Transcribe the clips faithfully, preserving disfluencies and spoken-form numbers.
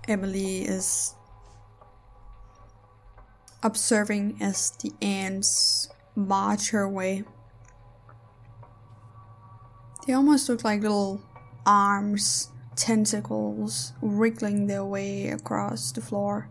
Emily is observing as the ants march her way. They almost look like little arms, tentacles, wriggling their way across the floor.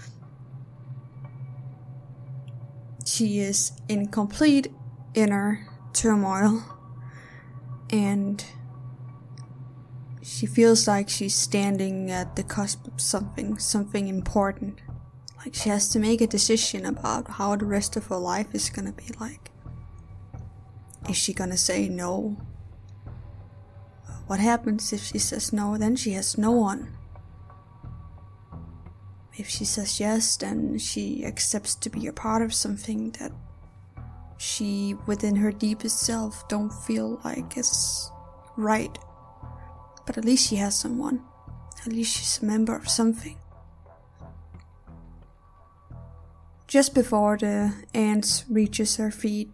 She is in complete inner turmoil, and she feels like she's standing at the cusp of something, something important. Like she has to make a decision about how the rest of her life is gonna be like. Is she gonna say no? What happens if she says no? Then she has no one. If she says yes, then she accepts to be a part of something that she, within her deepest self, don't feel like is right. But at least she has someone. At least she's a member of something. Just before the ants reaches her feet,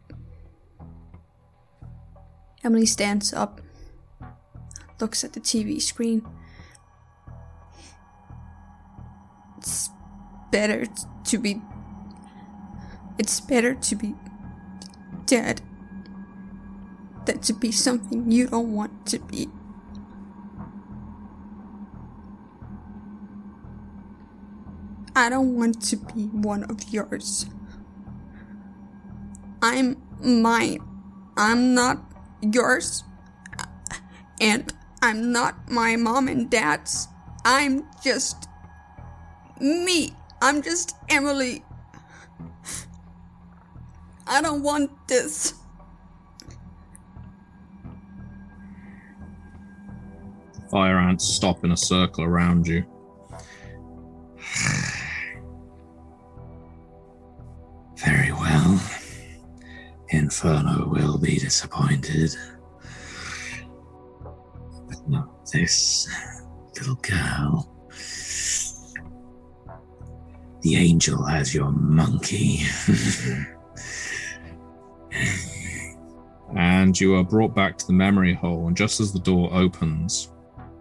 Emily stands up, looks at the T V screen. It's better to be... It's better to be dead than to be something you don't want to be. I don't want to be one of yours. I'm mine. I'm not yours. And I'm not my mom and dad's. I'm just me. I'm just Emily. I don't want this. Fire ants stop in a circle around you. Very well. Inferno will be disappointed. But not this little girl. The angel has your monkey. And you are brought back to the memory hole, and just as the door opens,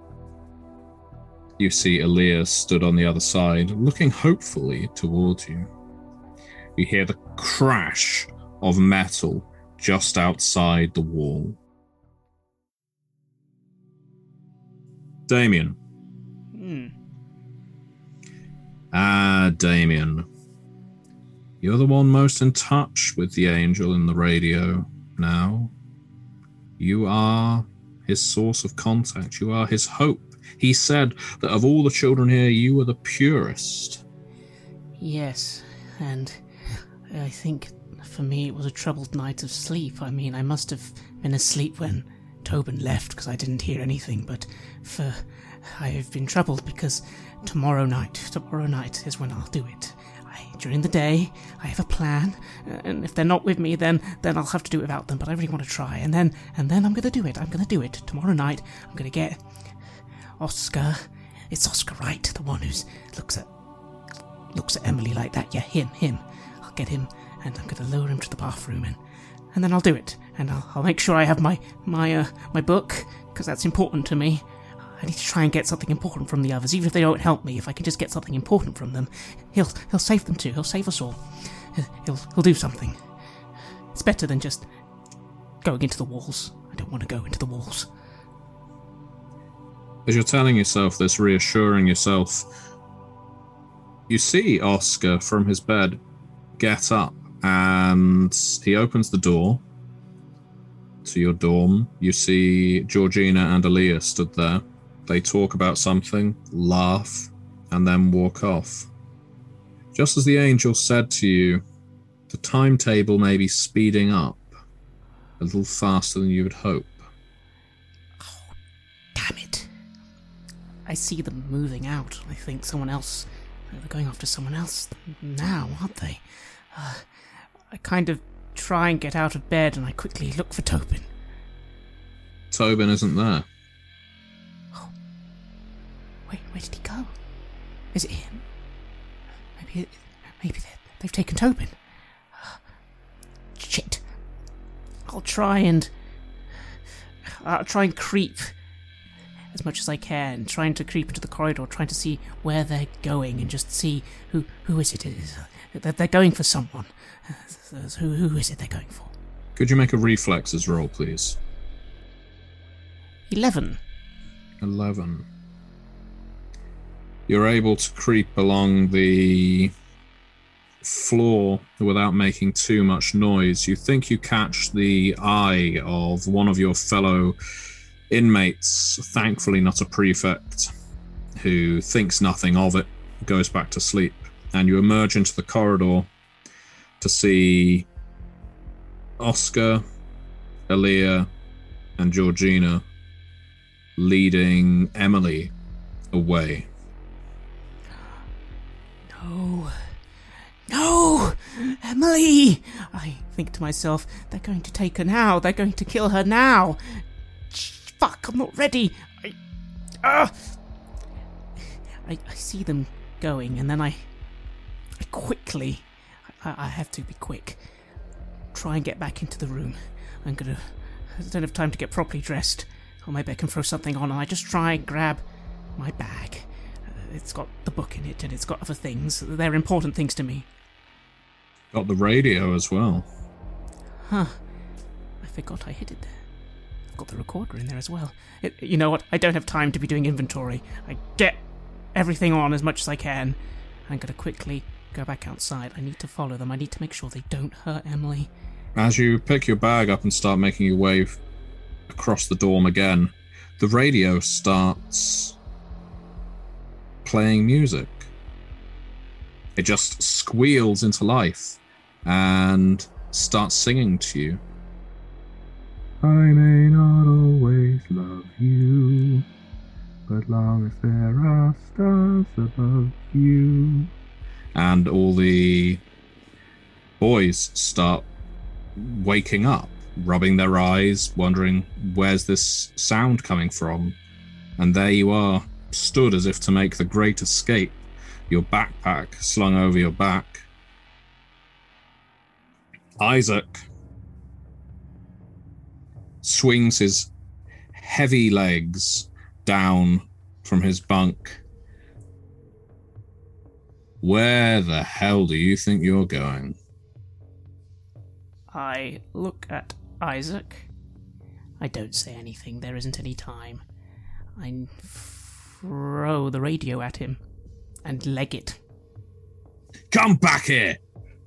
you see Elias stood on the other side, looking hopefully towards you. You hear the crash of metal just outside the wall. Damien. Hmm. Ah, Damien. You're the one most in touch with the angel in the radio now. You are his source of contact. You are his hope. He said that of all the children here, you were the purest. Yes, and I think for me it was a troubled night of sleep. I mean, I must have been asleep when Tobin left because I didn't hear anything, but for I have been troubled because tomorrow night, tomorrow night is when I'll do it. I, during the day, I have a plan, and if they're not with me, then then I'll have to do it without them, but I really want to try, and then and then I'm going to do it. I'm going to do it. Tomorrow night, I'm going to get Oscar. It's Oscar Wright, the one who looks at looks at Emily like that. Yeah, him, him. I'll get him, and I'm going to lower him to the bathroom, and and then I'll do it, and I'll, I'll make sure I have my my uh, my book, because that's important to me. I need to try and get something important from the others, even if they don't help me. If I can just get something important from them, he'll he'll save them too. He'll save us all. He'll he'll do something. It's better than just going into the walls. I don't want to go into the walls. As you're telling yourself this, reassuring yourself, you see Oscar from his bed get up, and he opens the door to your dorm. You see Georgina and Elias stood there. They talk about something, laugh, and then walk off. Just as the angel said to you, the timetable may be speeding up a little faster than you would hope. Oh, damn it. I see them moving out. I think someone else... They're going after someone else now, aren't they? Uh, I kind of try and get out of bed, and I quickly look for Tobin. Tobin isn't there. Oh. Wait, where did he go? Is it him? Maybe, maybe they've taken Tobin. Uh, shit. I'll try and... I'll try and creep as much as I can, trying to creep into the corridor, trying to see where they're going and just see who who is it. They're going for someone. Who, who is it they're going for? Could you make a reflexes roll, please? Eleven. Eleven. You're able to creep along the floor without making too much noise. You think you catch the eye of one of your fellow inmates, thankfully not a prefect, who thinks nothing of it, goes back to sleep, and you emerge into the corridor to see Oscar, Aaliyah, and Georgina leading Emily away. No. No! Emily! I think to myself, they're going to take her now. They're going to kill her now. Fuck, I'm not ready. I, uh, I, I see them going, and then I, I quickly, I, I have to be quick, try and get back into the room. I'm gonna, I don't have time to get properly dressed, or maybe I can throw something on, and I just try and grab my bag. Uh, it's got the book in it, and it's got other things. They're important things to me. Got the radio as well. Huh. I forgot I hid it there. I've got the recorder in there as well. It, you know what? I don't have time to be doing inventory. I get everything on as much as I can. I'm going to quickly go back outside. I need to follow them. I need to make sure they don't hurt Emily. As you pick your bag up and start making your way across the dorm again, the radio starts playing music. It just squeals into life and starts singing to you. I may not always love you, but long as there are stars above you. And all the boys start waking up, rubbing their eyes, wondering where's this sound coming from. And there you are, stood as if to make the great escape, your backpack slung over your back. Isaac swings his heavy legs down from his bunk. Where the hell do you think you're going? I look at Isaac. I don't say anything. There isn't any time. I throw the radio at him and leg it. Come back here!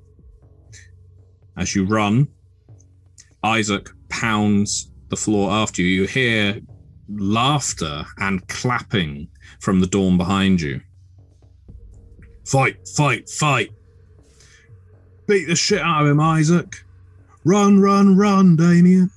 As you run, Isaac pounds the floor after you. You hear laughter and clapping from the dorm behind you. Fight, fight, fight. Beat the shit out of him, Isaac. Run, run, run, Damien.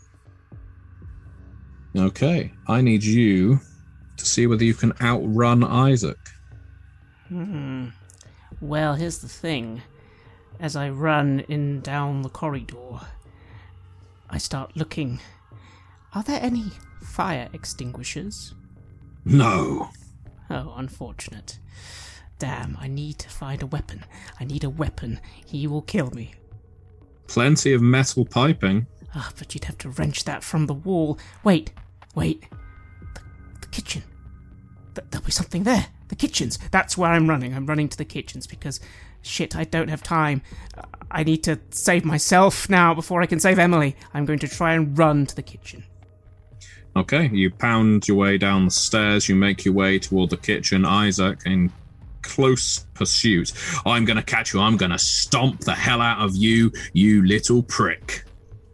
Okay, I need you to see whether you can outrun Isaac. Hmm. Well, here's the thing. As I run in down the corridor, I start looking. Are there any fire extinguishers? No. Oh, unfortunate. Damn, I need to find a weapon. I need a weapon. He will kill me. Plenty of metal piping. Ah, oh, but you'd have to wrench that from the wall. Wait, wait. The, the kitchen. Th- there'll be something there. The kitchens. That's where I'm running. I'm running to the kitchens because, shit, I don't have time. I need to save myself now before I can save Emily. I'm going to try and run to the kitchen. Okay, you pound your way down the stairs. You make your way toward the kitchen. Isaac, in close pursuit. I'm going to catch you. I'm going to stomp the hell out of you, you little prick.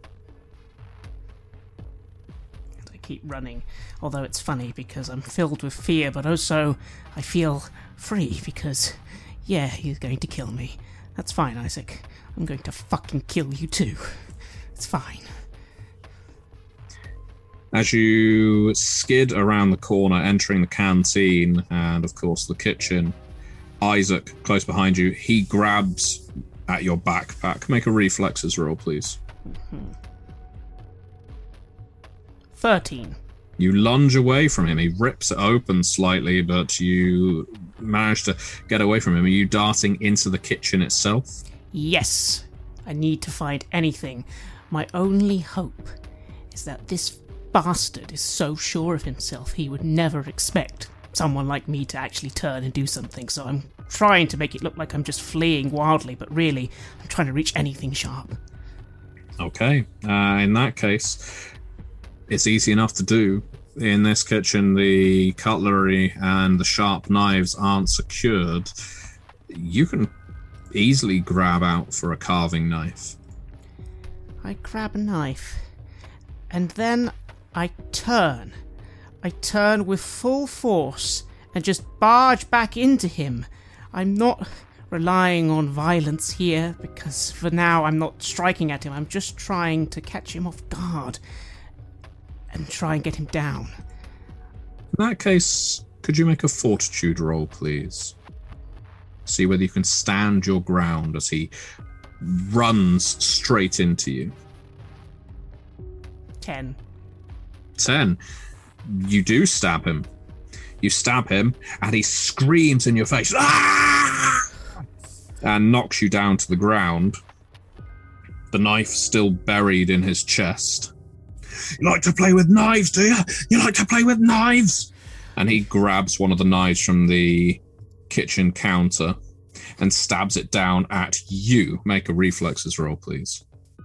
I keep running, although it's funny because I'm filled with fear, but also I feel free because, yeah, he's going to kill me. That's fine, Isaac. I'm going to fucking kill you too. It's fine. As you skid around the corner, entering the canteen and, of course, the kitchen, Isaac, close behind you, he grabs at your backpack. Make a reflexes roll, please. Mm-hmm. thirteen. You lunge away from him. He rips it open slightly, but you manage to get away from him. Are you darting into the kitchen itself? Yes. I need to find anything. My only hope is that this bastard is so sure of himself he would never expect someone like me to actually turn and do something, so I'm trying to make it look like I'm just fleeing wildly, but really, I'm trying to reach anything sharp. Okay, uh, in that case, it's easy enough to do. In this kitchen, the cutlery and the sharp knives aren't secured. You can easily grab out for a carving knife. I grab a knife, and then I turn. I turn with full force and just barge back into him. I'm not relying on violence here, because for now I'm not striking at him. I'm just trying to catch him off guard and try and get him down. In that case, could you make a fortitude roll, please? See whether you can stand your ground as he runs straight into you. Ten. Ten. You do stab him. You stab him, and he screams in your face, "Ah!" and knocks you down to the ground. The knife still buried in his chest. You like to play with knives, do you? You like to play with knives? And he grabs one of the knives from the kitchen counter and stabs it down at you. Make a reflexes roll, please.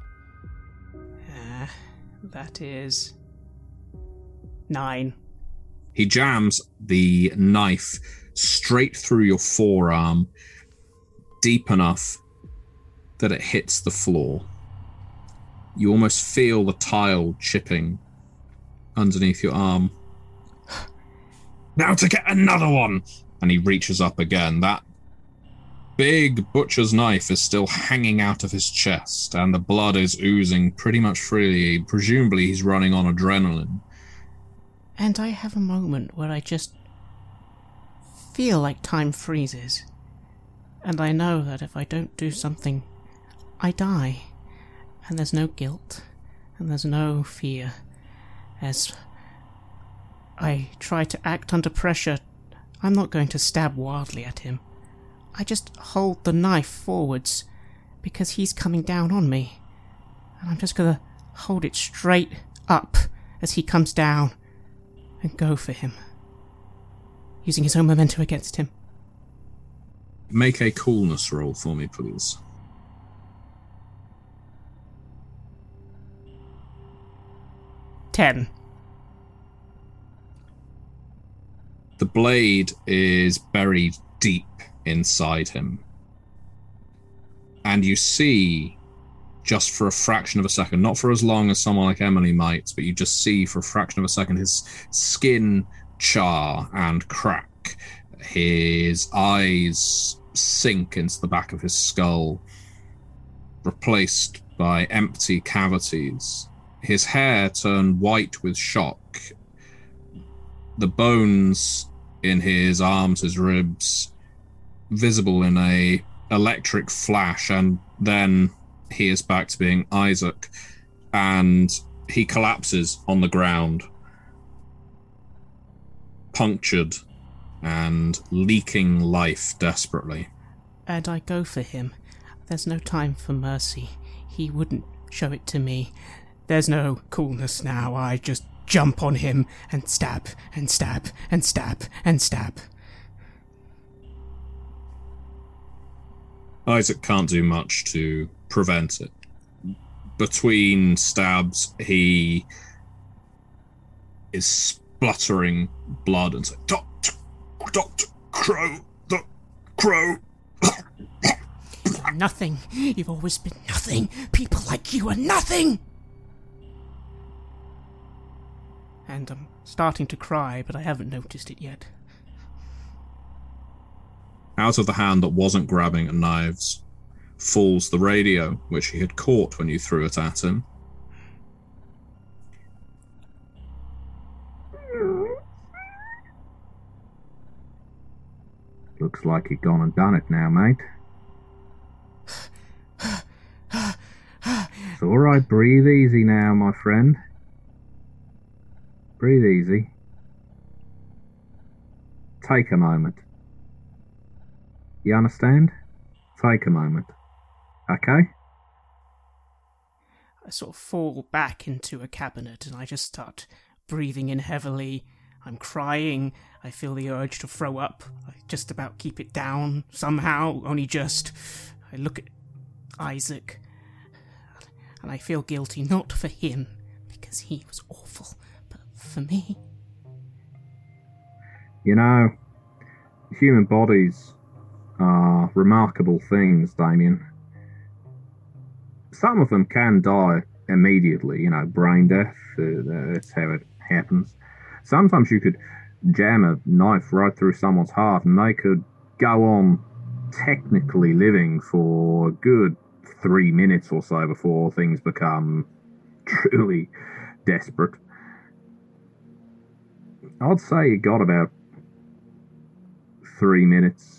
Uh, that is nine. He jams the knife straight through your forearm, deep enough that it hits the floor. You almost feel the tile chipping underneath your arm. Now to get another one! And he reaches up again. That big butcher's knife is still hanging out of his chest, and the blood is oozing pretty much freely. Presumably he's running on adrenaline. And I have a moment where I just feel like time freezes. And I know that if I don't do something, I die. And there's no guilt, and there's no fear. As I try to act under pressure, I'm not going to stab wildly at him. I just hold the knife forwards, because he's coming down on me. And I'm just going to hold it straight up as he comes down, and go for him, using his own momentum against him. Make a coolness roll for me, please. Ten. The blade is buried deep inside him. And you see, just for a fraction of a second, not for as long as someone like Emily might, but you just see for a fraction of a second his skin char and crack. His eyes sink into the back of his skull, replaced by empty cavities. His hair turned white with shock. The bones in his arms, his ribs, visible in a electric flash, and then he is back to being Isaac, and he collapses on the ground, punctured and leaking life desperately. And I go for him. There's no time for mercy. He wouldn't show it to me. There's no coolness now. I just jump on him and stab and stab and stab and stab. Isaac can't do much to prevent it. Between stabs, he is spluttering blood and saying, Doctor, Doctor Crow, the Crow. You're nothing. You've always been nothing. People like you are nothing. And I'm starting to cry, but I haven't noticed it yet. Out of the hand that wasn't grabbing at knives falls the radio, which he had caught when you threw it at him. Looks like you've gone and done it now, mate. It's alright, breathe easy now, my friend. Breathe easy. Take a moment. You understand? Take a moment. Okay? I sort of fall back into a cabinet and I just start breathing in heavily. I'm crying. I feel the urge to throw up. I just about keep it down somehow, only just. I look at Isaac and I feel guilty, not for him, because he was awful, but for me. You know, human bodies are remarkable things, Damien. Some of them can die immediately, you know, brain death, uh, that's how it happens. Sometimes you could jam a knife right through someone's heart and they could go on technically living for a good three minutes or so before things become truly desperate. I'd say you got about three minutes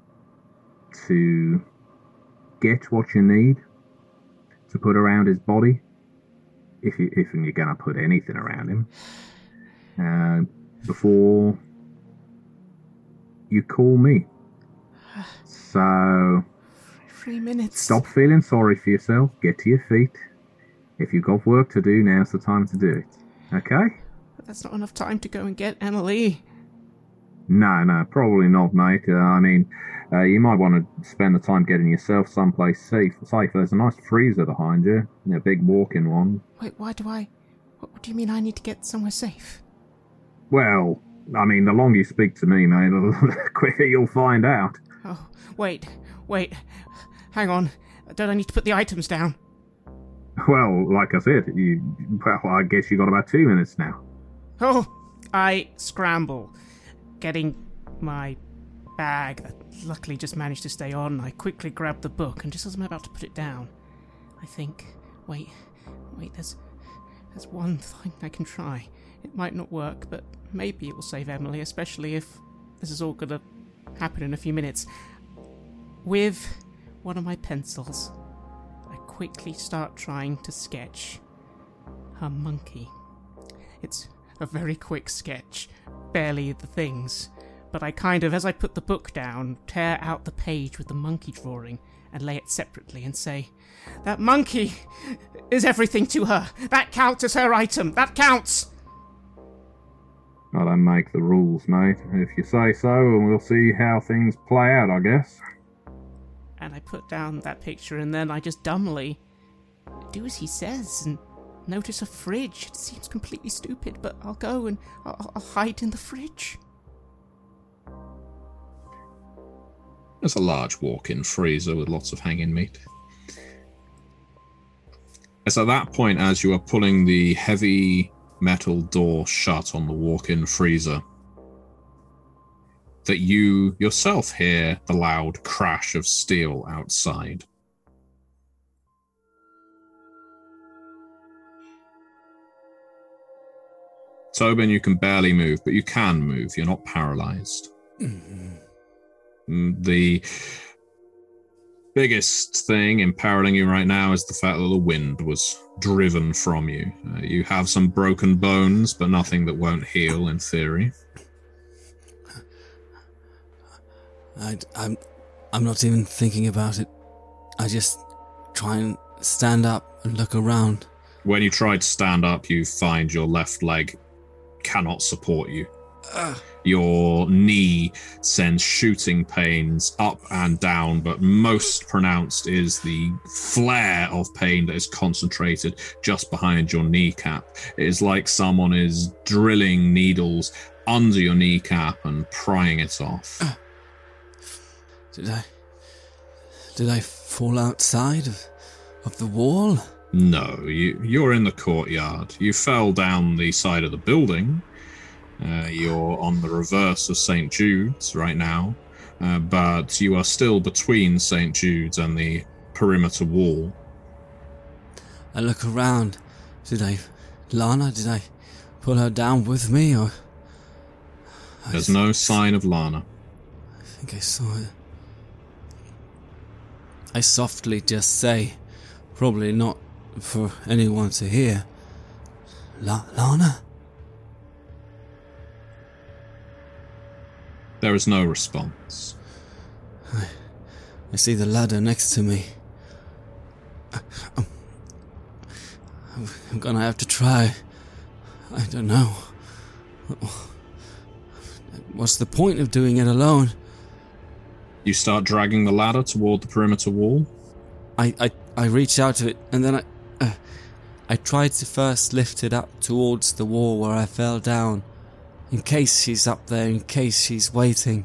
to get what you need to put around his body, if, you, if you're going to put anything around him, uh, before you call me. So, Three minutes. Stop feeling sorry for yourself. Get to your feet. If you've got work to do, now's the time to do it. Okay? But that's not enough time to go and get Emily. No, no, probably not, mate. Uh, I mean, uh, you might want to spend the time getting yourself someplace safe. Safe. There's a nice freezer behind you, a big walk-in one. Wait, why do I... What, what do you mean I need to get somewhere safe? Well, I mean, the longer you speak to me, mate, the quicker you'll find out. Oh, wait, wait. Hang on. Don't I need to put the items down? Well, like I said, you, well, I guess you got about two minutes now. Oh, I scramble. Getting my bag that luckily just managed to stay on, I quickly grab the book, and just as I'm about to put it down, I think, wait, wait, there's, there's one thing I can try. It might not work, but maybe it will save Emily, especially if this is all gonna happen in a few minutes. With one of my pencils, I quickly start trying to sketch her monkey. It's a very quick sketch, barely the things, but I kind of, as I put the book down, tear out the page with the monkey drawing and lay it separately and say, that monkey is everything to her. That counts as her item. That counts. I don't make the rules, mate. If you say so, and we'll see how things play out, I guess. And I put down that picture, and then I just dumbly do as he says and notice a fridge. It seems completely stupid, but I'll go and I'll, I'll hide in the fridge. There's a large walk-in freezer with lots of hanging meat. It's at that point, as you are pulling the heavy metal door shut on the walk-in freezer, that you yourself hear the loud crash of steel outside. Tobin, you can barely move, but you can move. You're not paralyzed. Mm-hmm. The biggest thing imperiling you right now is the fact that the wind was driven from you. Uh, you have some broken bones, but nothing that won't heal in theory. I, I'm, I'm not even thinking about it. I just try and stand up and look around. When you try to stand up, you find your left leg cannot support you. Uh. Your knee sends shooting pains up and down, but most pronounced is the flare of pain that is concentrated just behind your kneecap. It is like someone is drilling needles under your kneecap and prying it off. Uh. Did I... Did I fall outside of, of the wall? No, you, you're in the courtyard. You fell down the side of the building. Uh, you're on the reverse of Saint Jude's right now, uh, but you are still between Saint Jude's and the perimeter wall. I look around. Did I... Lana, did I pull her down with me, or... There's no sign of Lana. I think I saw her. I softly just say, probably not for anyone to hear, La- Lana? There is no response. I, I see the ladder next to me. Um, I'm gonna have to try. I don't know. What's the point of doing it alone? You start dragging the ladder toward the perimeter wall. I, I, I reach out to it, and then I... Uh, I tried to first lift it up towards the wall where I fell down, in case she's up there, in case she's waiting.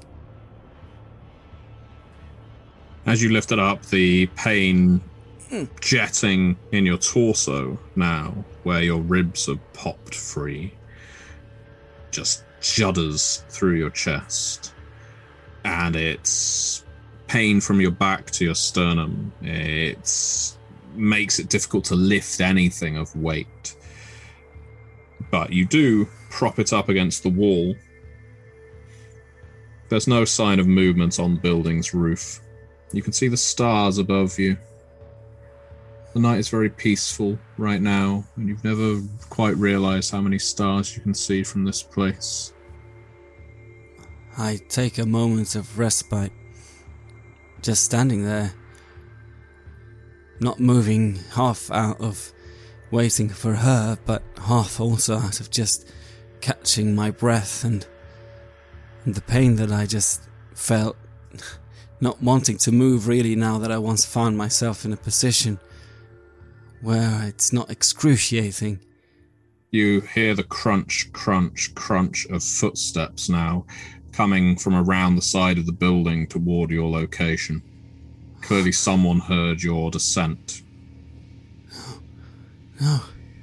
As you lift it up, the pain jetting in your torso now, where your ribs are popped free, just shudders through your chest. And it's pain from your back to your sternum. It makes it difficult to lift anything of weight. But you do prop it up against the wall. There's no sign of movement on the building's roof. You can see the stars above you. The night is very peaceful right now, and you've never quite realized how many stars you can see from this place. I take a moment of respite, just standing there, not moving, half out of waiting for her, but half also out of just catching my breath and, and the pain that I just felt, not wanting to move really now that I once found myself in a position where it's not excruciating. You hear the crunch, crunch, crunch of footsteps now, coming from around the side of the building toward your location. Clearly someone heard your descent. No. No.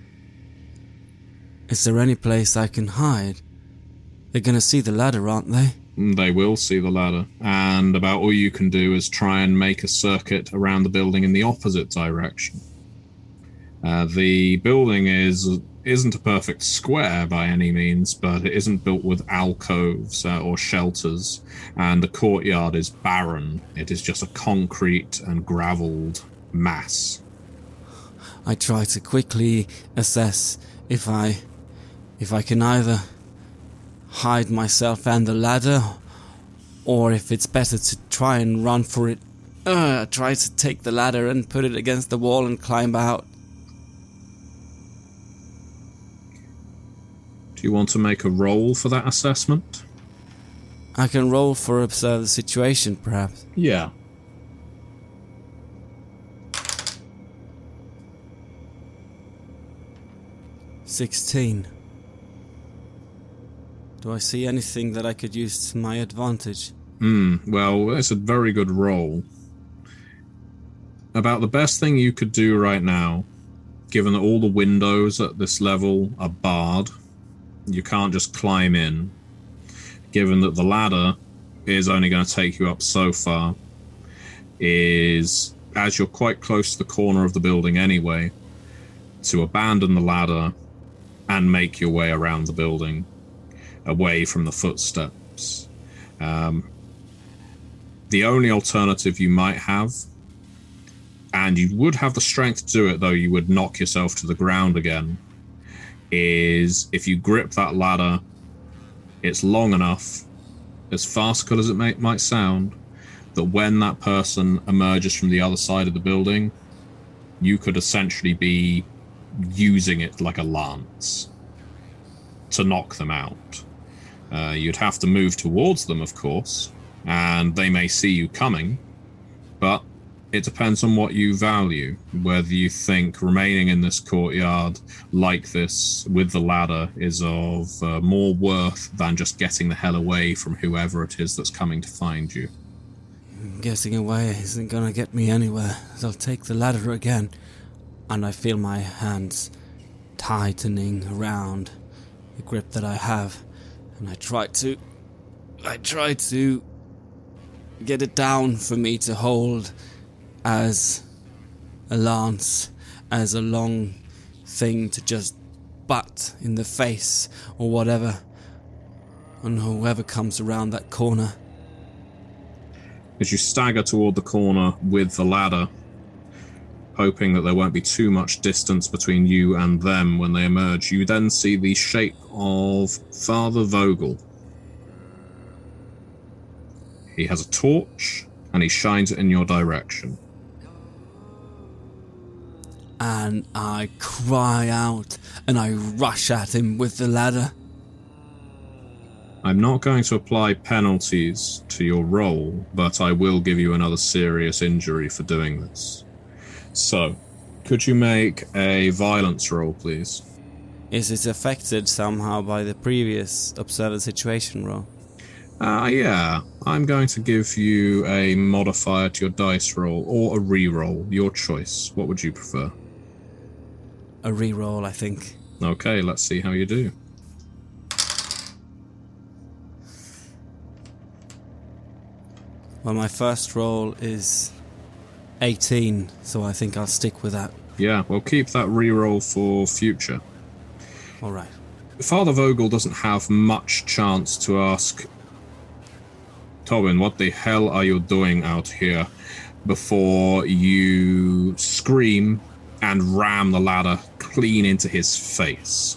Is there any place I can hide? They're gonna see the ladder, aren't they? They will see the ladder, and about all you can do is try and make a circuit around the building in the opposite direction. Uh, the building is isn't a perfect square by any means, but it isn't built with alcoves uh, or shelters, and the courtyard is barren. It is just a concrete and gravelled mass. I try to quickly assess if I if I can either hide myself and the ladder, or if it's better to try and run for it. Uh, try to take the ladder and put it against the wall and climb out. Do you want to make a roll for that assessment? I can roll for observe the situation, perhaps. Yeah. Sixteen. Do I see anything that I could use to my advantage? Hmm, well, it's a very good roll. About the best thing you could do right now, given that all the windows at this level are barred, you can't just climb in, given that the ladder is only going to take you up so far, is, as you're quite close to the corner of the building anyway, to abandon the ladder and make your way around the building, away from the footsteps. Um, the only alternative you might have, and you would have the strength to do it, though you would knock yourself to the ground again, is if you grip that ladder, it's long enough, as farcical as it may, might sound, that when that person emerges from the other side of the building, you could essentially be using it like a lance to knock them out. Uh, you'd have to move towards them, of course, and they may see you coming, but it depends on what you value, whether you think remaining in this courtyard like this with the ladder is of uh, more worth than just getting the hell away from whoever it is that's coming to find you. Getting away isn't gonna get me anywhere. I'll take the ladder again, and I feel my hands tightening around the grip that I have, and I try to... I try to get it down for me to hold as a lance, as a long thing to just butt in the face or whatever on whoever comes around that corner. As you stagger toward the corner with the ladder, hoping that there won't be too much distance between you and them when they emerge, you then see the shape of Father Vogel. He has a torch, and he shines it in your direction. and I cry out and I rush at him with the ladder. I'm not going to apply penalties to your roll, but I will give you another serious injury for doing this. So, could you make a violence roll, please? Is it affected somehow by the previous observe the situation roll? Uh, yeah. I'm going to give you a modifier to your dice roll, or a re-roll, your choice. What would you prefer? A re-roll, I think. Okay, let's see how you do. Well, my first roll is eighteen, so I think I'll stick with that. Yeah, well, keep that re-roll for future. All right. Father Vogel doesn't have much chance to ask, Tobin, what the hell are you doing out here? Before you scream and ram the ladder clean into his face.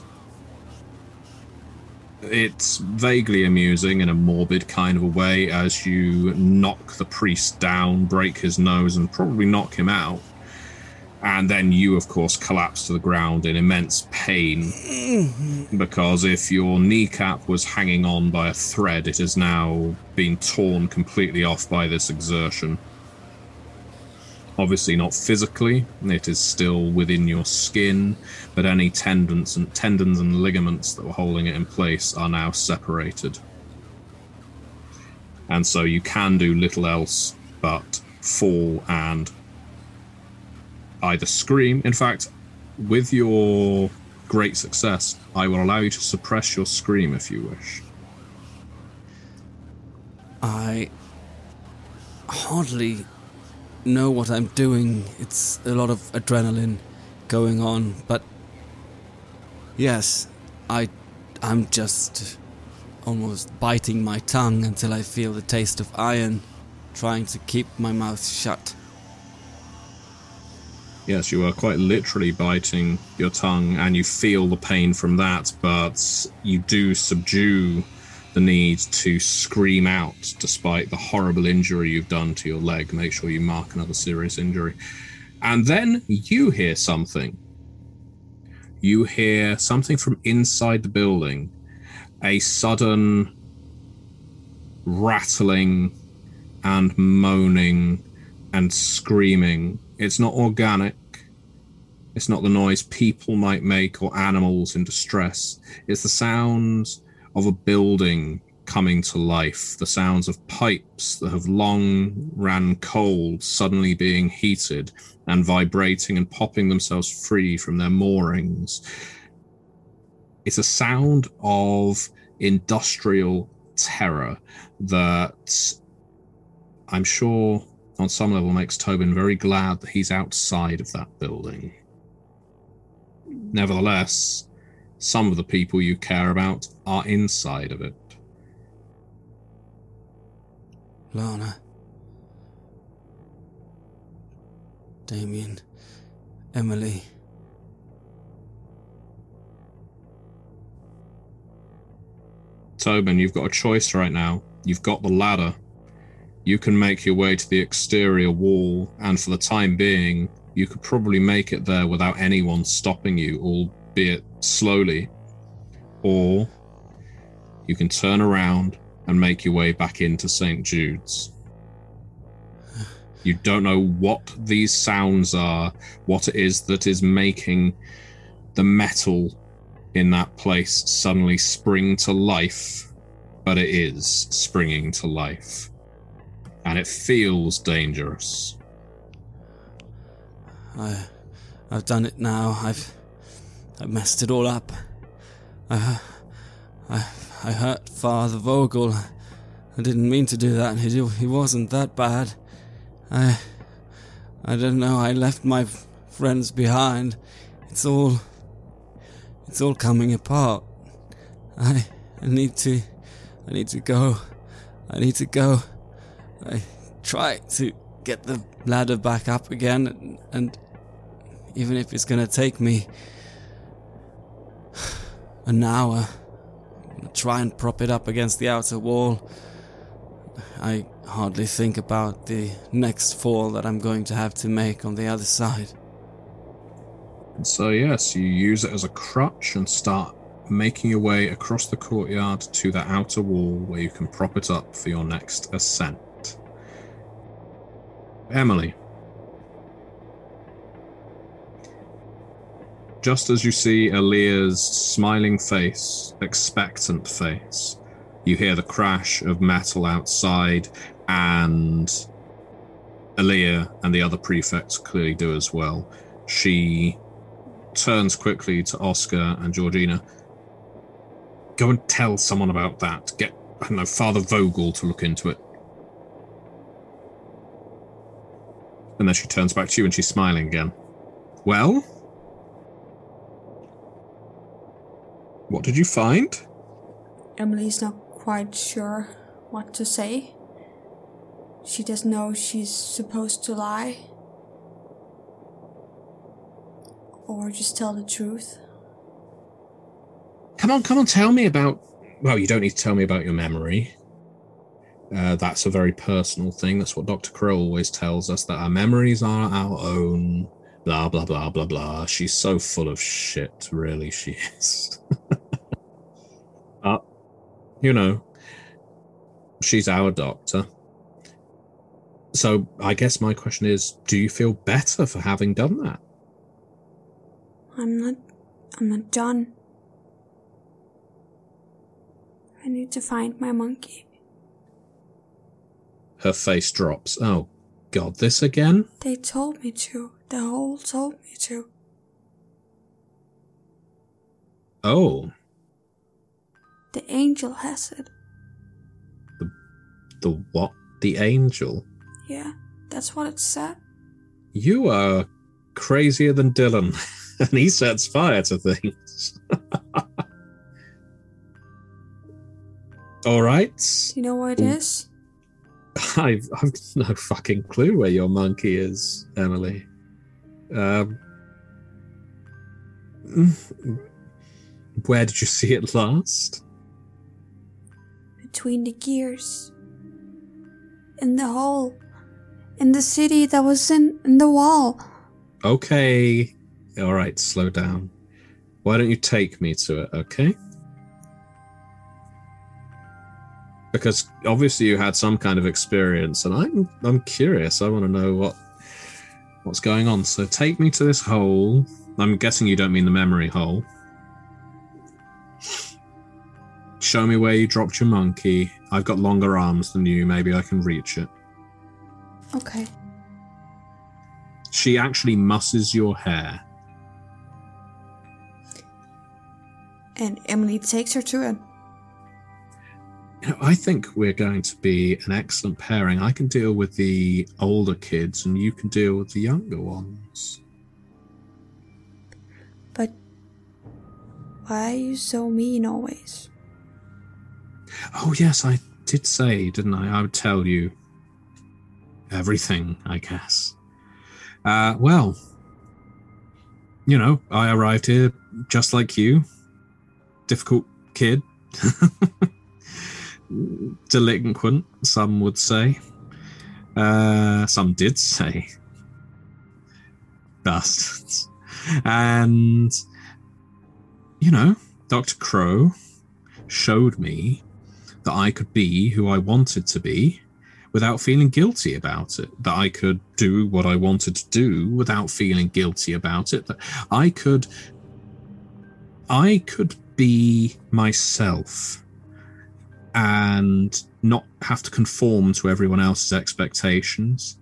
It's vaguely amusing in a morbid kind of a way as you knock the priest down, break his nose, and probably knock him out. And then you, of course, collapse to the ground in immense pain. Because if your kneecap was hanging on by a thread, it has now been torn completely off by this exertion. Obviously not physically, it is still within your skin, but any tendons and tendons and ligaments that were holding it in place are now separated. And so you can do little else but fall and either scream. In fact, with your great success, I will allow you to suppress your scream if you wish. I hardly know what I'm doing. It's a lot of adrenaline going on, but yes, I, I'm just almost biting my tongue until I feel the taste of iron, trying to keep my mouth shut. Yes, you are quite literally biting your tongue, and you feel the pain from that, but you do subdue the need to scream out despite the horrible injury you've done to your leg. Make sure you mark another serious injury. And then you hear something. You hear something from inside the building. A sudden rattling and moaning and screaming. It's not organic. It's not the noise people might make or animals in distress. It's the sound of a building coming to life, the sounds of pipes that have long ran cold suddenly being heated and vibrating and popping themselves free from their moorings. It's a sound of industrial terror that I'm sure on some level makes Tobin very glad that he's outside of that building. Nevertheless, some of the people you care about are inside of it. Lana. Damien. Emily. Tobin, you've got a choice right now. You've got the ladder. You can make your way to the exterior wall, and for the time being, you could probably make it there without anyone stopping you, albeit slowly. Or you can turn around and make your way back into Saint Jude's. You don't know what these sounds are, what it is that is making the metal in that place suddenly spring to life, but it is springing to life. And it feels dangerous. I, I've done it now. I've, I've messed it all up. I, I, I hurt Father Vogel. I didn't mean to do that. He, he wasn't that bad. I, I don't know. I left my friends behind. It's all, it's all coming apart. I, I need to, I need to go. I need to go. I try to get the ladder back up again, and, and even if it's gonna take me an hour, try and prop it up against the outer wall. I hardly think about the next fall that I'm going to have to make on the other side. So yes, you use it as a crutch and start making your way across the courtyard to the outer wall where you can prop it up for your next ascent. Emily. Just as you see Aaliyah's smiling face, expectant face, you hear the crash of metal outside, and Aaliyah and the other prefects clearly do as well. She turns quickly to Oscar and Georgina. Go and tell someone about that. Get, I don't know, Father Vogel to look into it. And then she turns back to you and she's smiling again. Well? What did you find? Emily's not quite sure what to say. She doesn't know she's supposed to lie. Or just tell the truth. Come on, come on, tell me about... Well, you don't need to tell me about your memory. Uh, that's a very personal thing. That's what Doctor Crow always tells us, that our memories are our own. Blah, blah, blah, blah, blah. She's so full of shit, really, she is. But, you know, she's our doctor. So I guess my question is, do you feel better for having done that? I'm not... I'm not done. I need to find my monkey. Her face drops. Oh, God, this again? They told me to. The whole told me to. Oh. The angel has it. The, the what? The angel? Yeah, that's what it said. You are crazier than Dylan, and he sets fire to things. All right. Do you know where it is? I've, I've no fucking clue where your monkey is, Emily. Um, where did you see it last? Between the gears. In the hole. In the city that was in, in the wall. Okay. All right, slow down. Why don't you take me to it, okay? Because obviously you had some kind of experience, and I'm I'm curious. I want to know what what's going on. So take me to this hole. I'm guessing you don't mean the memory hole. Show me where you dropped your monkey. I've got longer arms than you. Maybe I can reach it. Okay. She actually musses your hair. And Emily takes her to it. You know, I think we're going to be an excellent pairing. I can deal with the older kids and you can deal with the younger ones. But why are you so mean always? Oh, yes, I did say, didn't I? I would tell you everything, I guess. Uh, well, you know, I arrived here just like you. Difficult kid. Delinquent, some would say. Uh, some did say. Bastards. And, you know, Doctor Crow showed me that I could be who I wanted to be without feeling guilty about it. That I could do what I wanted to do without feeling guilty about it. That I could... I could be myself and not have to conform to everyone else's expectations.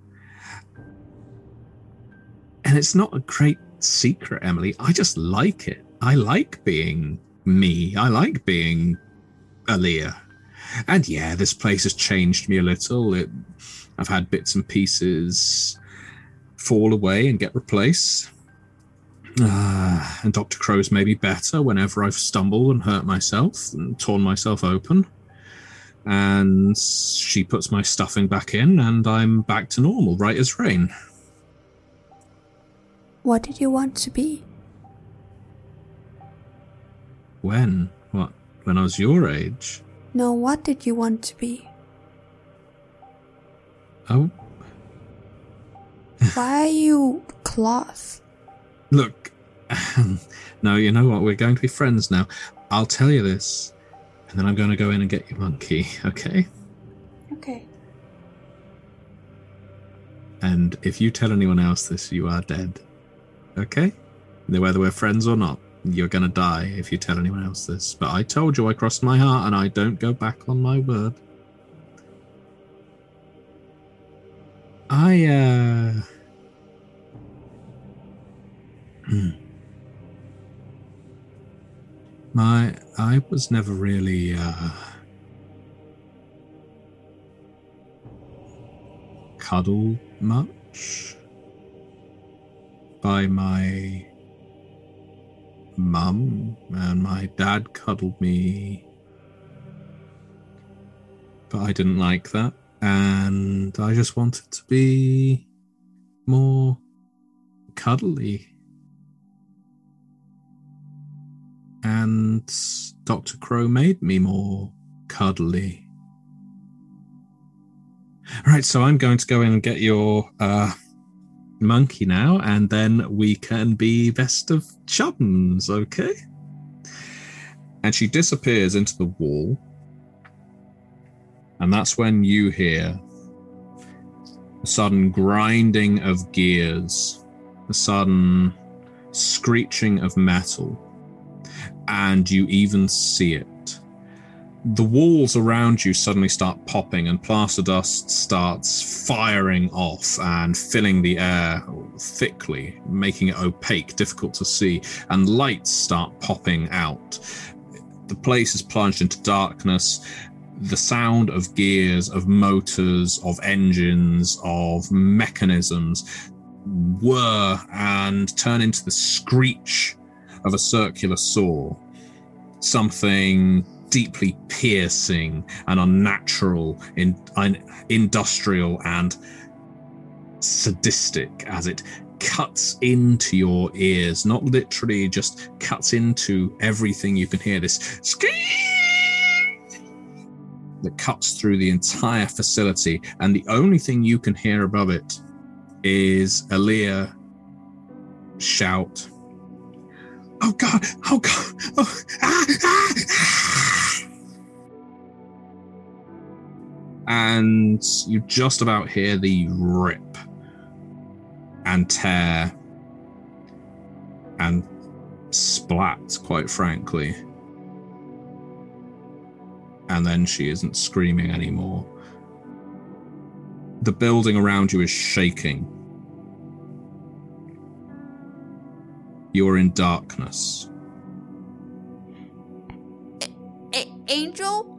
And it's not a great secret, Emily. I just like it. I like being me. I like being Aaliyah. And yeah, this place has changed me a little. It, I've had bits and pieces fall away and get replaced. Uh, and Doctor Crow's maybe better whenever I've stumbled and hurt myself and torn myself open. And she puts my stuffing back in and I'm back to normal, right as rain. What did you want to be? When? What? When I was your age? No, what did you want to be? Oh. Why are you cloth? Look, No, you know what? We're going to be friends now. I'll tell you this, and then I'm going to go in and get your monkey, okay? Okay. And if you tell anyone else this, you are dead. Okay? Whether we're friends or not, you're going to die if you tell anyone else this. But I told you I crossed my heart, and I don't go back on my word. I, uh... Hmm. My... I was never really, uh... cuddled much by my mum, and my dad cuddled me, but I didn't like that, and I just wanted to be more cuddly. And Doctor Crow made me more cuddly. Right, so I'm going to go in and get your uh, monkey now, and then we can be best of chums, okay? And she disappears into the wall, and that's when you hear a sudden grinding of gears, a sudden screeching of metal, and you even see it. The walls around you suddenly start popping, and plaster dust starts firing off and filling the air thickly, making it opaque, difficult to see, and lights start popping out. The place is plunged into darkness. The sound of gears, of motors, of engines, of mechanisms whir and turn into the screech of a circular saw. Something deeply piercing and unnatural, in, in, industrial and sadistic as it cuts into your ears, not literally, just cuts into everything you can hear. This scream that cuts through the entire facility, and the only thing you can hear above it is Aaliyah shout, "Oh God! Oh God! Oh, ah, ah, ah." And you just about hear the rip and tear and splat, quite frankly. And then she isn't screaming anymore. The building around you is shaking. You're in darkness. A- A- Angel?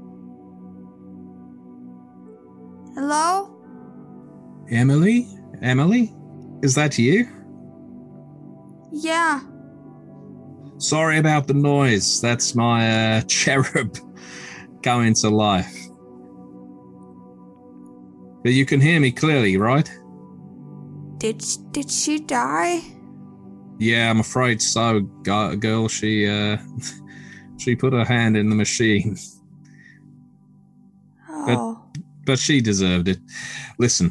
Hello? Emily? Emily? Is that you? Yeah. Sorry about the noise. That's my uh, cherub coming to life. But you can hear me clearly, right? Did did she die? Yeah, I'm afraid so, girl. She uh, she put her hand in the machine. Oh. But, but she deserved it. Listen,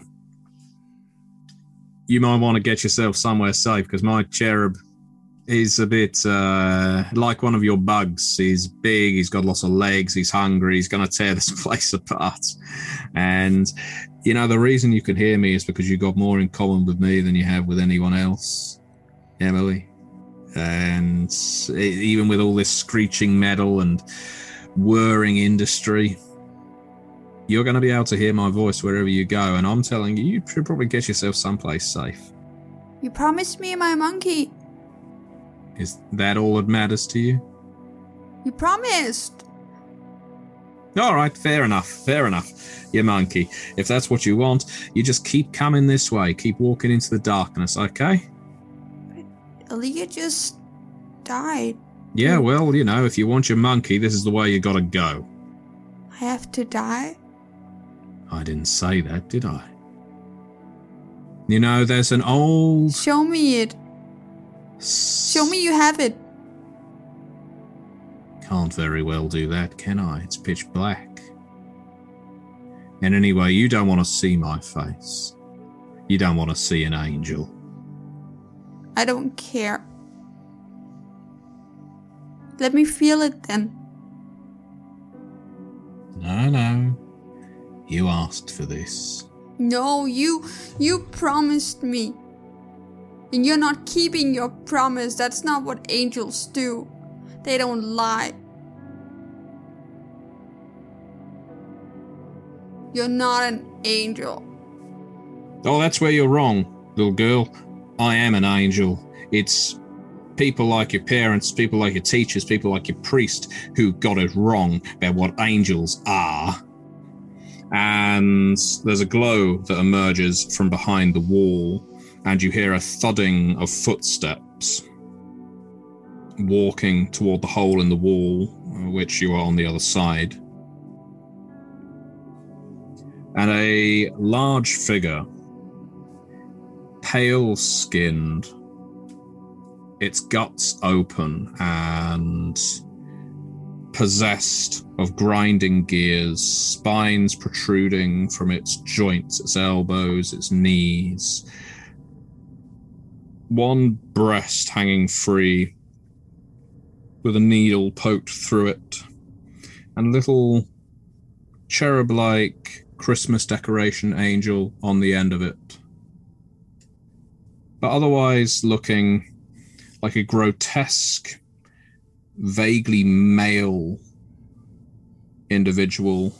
you might want to get yourself somewhere safe, because my cherub is a bit uh, like one of your bugs. He's big, he's got lots of legs, he's hungry, he's going to tear this place apart. And, you know, the reason you can hear me is because you got more in common with me than you have with anyone else, Emily. And it, even with all this screeching metal and whirring industry, you're going to be able to hear my voice wherever you go. And I'm telling you, you should probably get yourself someplace safe. You promised me my monkey. Is that all that matters to you? You promised. All right, fair enough, fair enough. You monkey. If that's what you want, you just keep coming this way. Keep walking into the darkness, okay? But Aaliyah just died. Yeah, well, you know, if you want your monkey, this is the way you gotta go. I have to die? I didn't say that, did I? You know, there's an old... Show me it. Show me you have it. Can't very well do that, can I? It's pitch black. And anyway, you don't want to see my face. You don't want to see an angel. I don't care. Let me feel it then. No, no. You asked for this. No, you, you promised me. And you're not keeping your promise. That's not what angels do. They don't lie. You're not an angel. Oh, that's where you're wrong, little girl. I am an angel. It's people like your parents, people like your teachers, people like your priest who got it wrong about what angels are. And there's a glow that emerges from behind the wall, and you hear a thudding of footsteps walking toward the hole in the wall, which you are on the other side. And a large figure, pale-skinned, its guts open and possessed of grinding gears, spines protruding from its joints, its elbows, its knees. One breast hanging free with a needle poked through it, and a little cherub-like Christmas decoration angel on the end of it. But otherwise looking like a grotesque, vaguely male individual,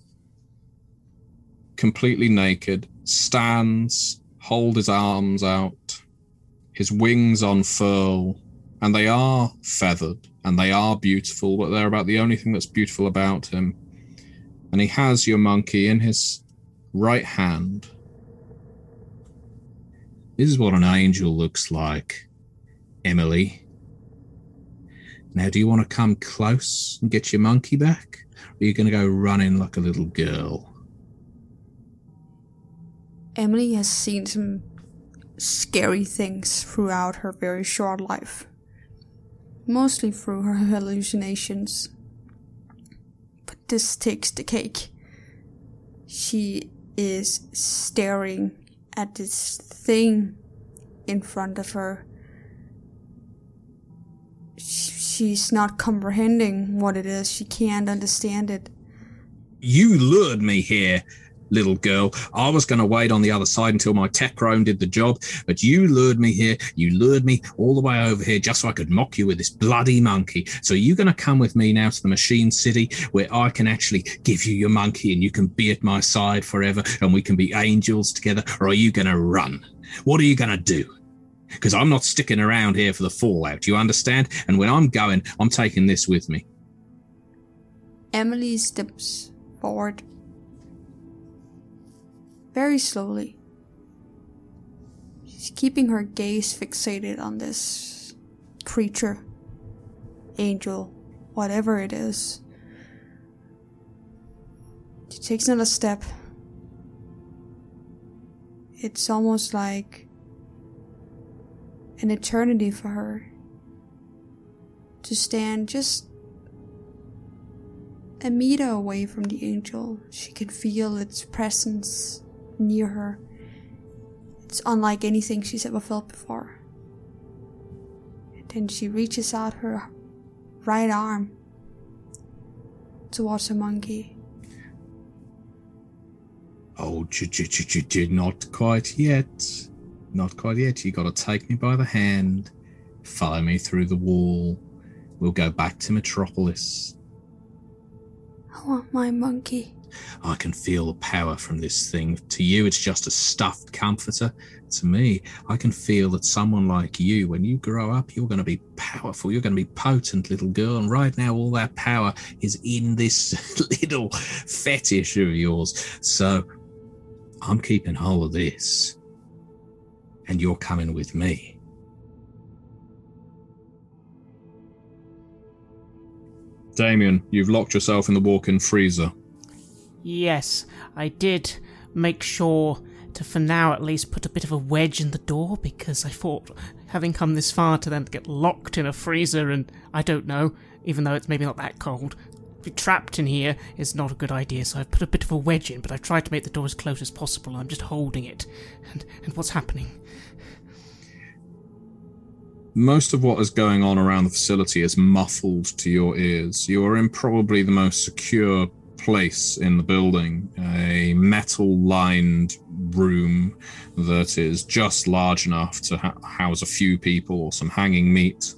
completely naked, stands, hold his arms out, his wings unfurl, and they are feathered, and they are beautiful, but they're about the only thing that's beautiful about him. And he has your monkey in his right hand. This is what an angel looks like, Emily. Now, do you want to come close and get your monkey back? Or are you going to go running like a little girl? Emily has seen some scary things throughout her very short life. Mostly through her hallucinations. But this takes the cake. She is staring at this thing in front of her. She's not comprehending what it is. She can't understand it. You lured me here, little girl. I was going to wait on the other side until my tech roam did the job, but you lured me here. You lured me all the way over here just so I could mock you with this bloody monkey. So are you going to come with me now to the Machine City where I can actually give you your monkey and you can be at my side forever and we can be angels together? Or are you going to run? What are you going to do? Because I'm not sticking around here for the fallout, you understand? And when I'm going, I'm taking this with me. Emily steps forward. Very slowly. She's keeping her gaze fixated on this creature, angel, whatever it is. She takes another step. It's almost like an eternity for her to stand just a meter away from the angel. She can feel its presence near her. It's unlike anything she's ever felt before. And then she reaches out her right arm towards her monkey. Oh, j- j- j- j- not quite yet. Not quite yet. You got to take me by the hand, follow me through the wall. We'll go back to Metropolis. I want my monkey. I can feel the power from this thing. To you, it's just a stuffed comforter. To me, I can feel that someone like you, when you grow up, you're going to be powerful. You're going to be potent, little girl. And right now, all that power is in this little fetish of yours. So I'm keeping hold of this. And you're coming with me. Damien, you've locked yourself in the walk-in freezer. Yes, I did make sure to, for now at least, put a bit of a wedge in the door, because I thought, having come this far, to then get locked in a freezer and, I don't know, even though it's maybe not that cold, be trapped in here is not a good idea, so I've put a bit of a wedge in, but I've tried to make the door as close as possible. I'm just holding it. And, and what's happening? most of what is going on around the facility is muffled to your ears. You are in probably the most secure place in the building, a metal-lined room that is just large enough to ha- house a few people or some hanging meat.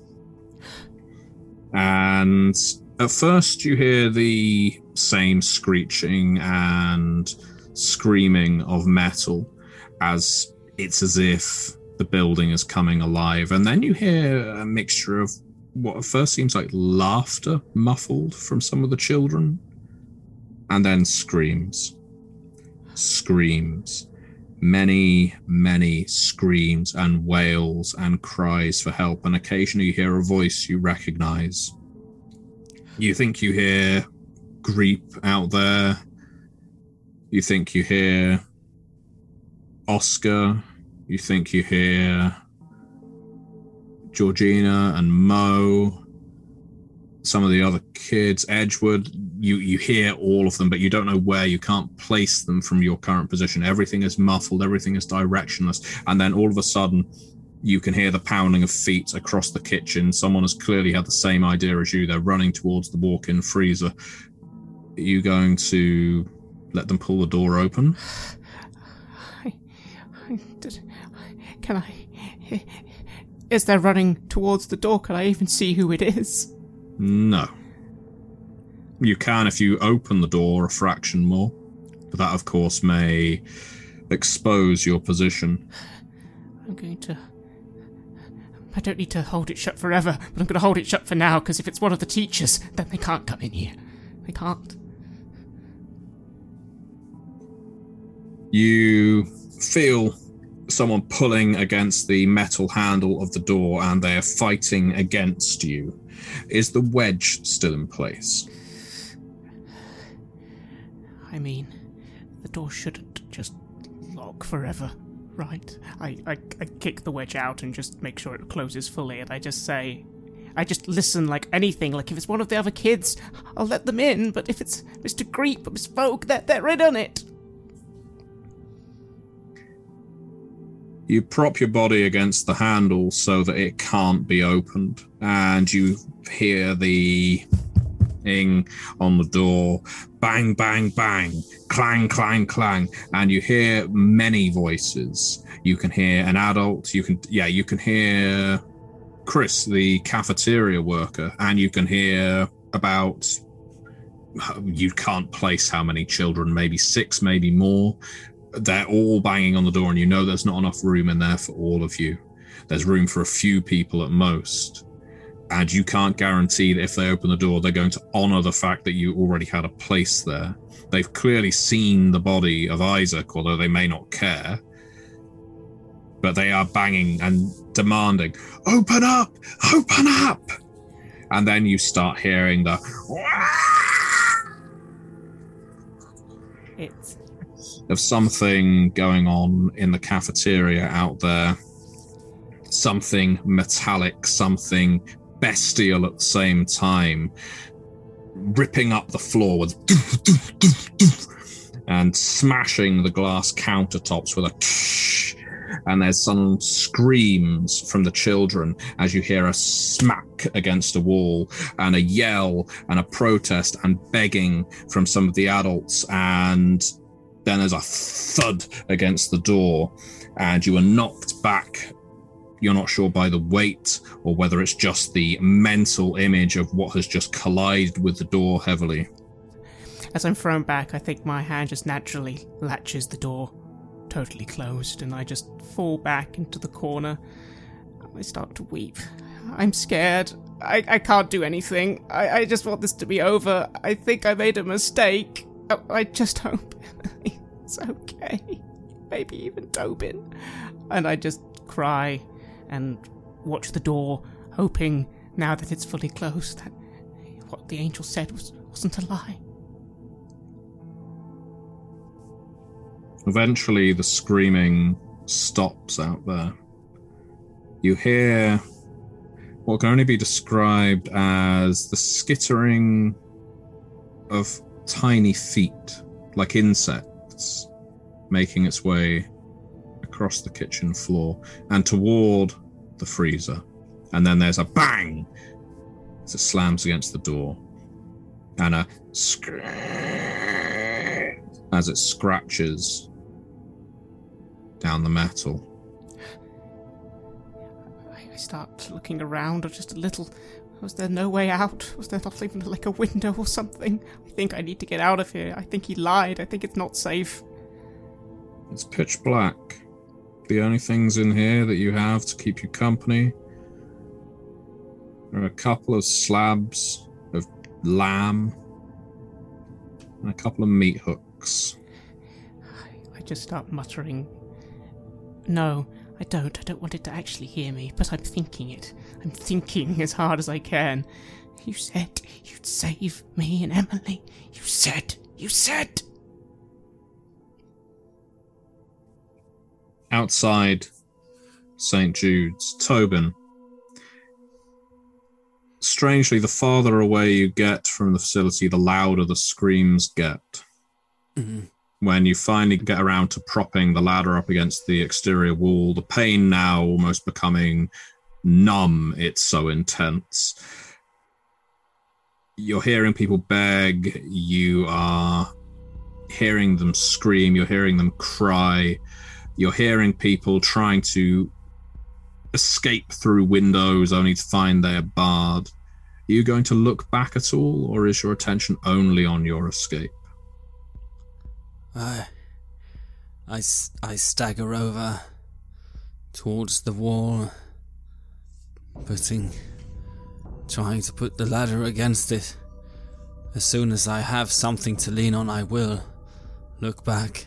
And at first you hear the same screeching and screaming of metal, as it's as if the building is coming alive. And then you hear a mixture of what at first seems like laughter muffled from some of the children, and then screams. Screams. Many, many screams and wails and cries for help, and occasionally you hear a voice you recognize. You think you hear Greep out there. You think you hear Oscar. You think you hear Georgina and Mo. Some of the other kids, Edgewood. You, you hear all of them, but you don't know where. You can't place them from your current position. Everything is muffled. Everything is directionless. And then all of a sudden, you can hear the pounding of feet across the kitchen. Someone has clearly had the same idea as you. They're running towards the walk-in freezer. Are you going to let them pull the door open? I, I did, can I... As they're running towards the door, can I even see who it is? No. You can if you open the door a fraction more. But that, of course, may expose your position. I'm going to... I don't need to hold it shut forever, but I'm going to hold it shut for now, because if it's one of the teachers, then they can't come in here. They can't. You feel someone pulling against the metal handle of the door, and they are fighting against you. Is the wedge still in place? I mean, the door shouldn't just lock forever, right? I, I, I kick the wedge out and just make sure it closes fully, and I just say... I just listen like anything, like if it's one of the other kids, I'll let them in, but if it's Mister Greep or Miss Folk, they're, they're in on it. You prop your body against the handle so that it can't be opened, and you hear the ing on the door, bang, bang, bang, clang, clang, clang, and you hear many voices. You can hear an adult, you can, yeah, you can hear Chris, the cafeteria worker, and you can hear about, you can't place how many children, maybe six, maybe more. They're all banging on the door, and you know there's not enough room in there for all of you. There's room for a few people at most. And you can't guarantee that if they open the door, they're going to honor the fact that you already had a place there. They've clearly seen the body of Isaac, although they may not care. But they are banging and demanding, open up, open up. And then you start hearing the... It's... of something going on in the cafeteria out there. Something metallic, something bestial at the same time, ripping up the floor with doof, doof, doof, doof, and smashing the glass countertops with a tsh, and there's some screams from the children as you hear a smack against a wall and a yell and a protest and begging from some of the adults, and then there's a thud against the door and you are knocked back. You're not sure by the weight or whether it's just the mental image of what has just collided with the door heavily. As I'm thrown back, I think my hand just naturally latches the door totally closed, and I just fall back into the corner. I start to weep. I'm scared. I, I can't do anything. I, I just want this to be over. I think I made a mistake. I, I just hope it's okay. Maybe even Tobin. And I just cry and watch the door, hoping, now that it's fully closed, that what the angel said was, wasn't a lie. Eventually, the screaming stops out there. You hear what can only be described as the skittering of tiny feet, like insects, making its way across the kitchen floor and toward the freezer. And then there's a bang as it slams against the door. And a scream as it scratches down the metal. I start looking around, or just a little. Was there no way out? Was there not even like a window or something? I think I need to get out of here. I think he lied. I think it's not safe. It's pitch black. The only things in here that you have to keep you company are a couple of slabs of lamb and a couple of meat hooks. I, I just start muttering. No, I don't. I don't want it to actually hear me, but I'm thinking it. I'm thinking as hard as I can. You said you'd save me and Emily. You said, you said. Outside Saint Jude's, Tobin. Strangely, the farther away you get from the facility, the louder the screams get. Mm-hmm. When you finally get around to propping the ladder up against the exterior wall, the pain now almost becoming numb, it's so intense. You're hearing people beg, you are hearing them scream, you're hearing them cry, you're hearing people trying to escape through windows only to find they're barred. Are you going to look back at all, or is your attention only on your escape? I, I, I stagger over towards the wall, putting, trying to put the ladder against it. As soon as I have something to lean on, I will look back.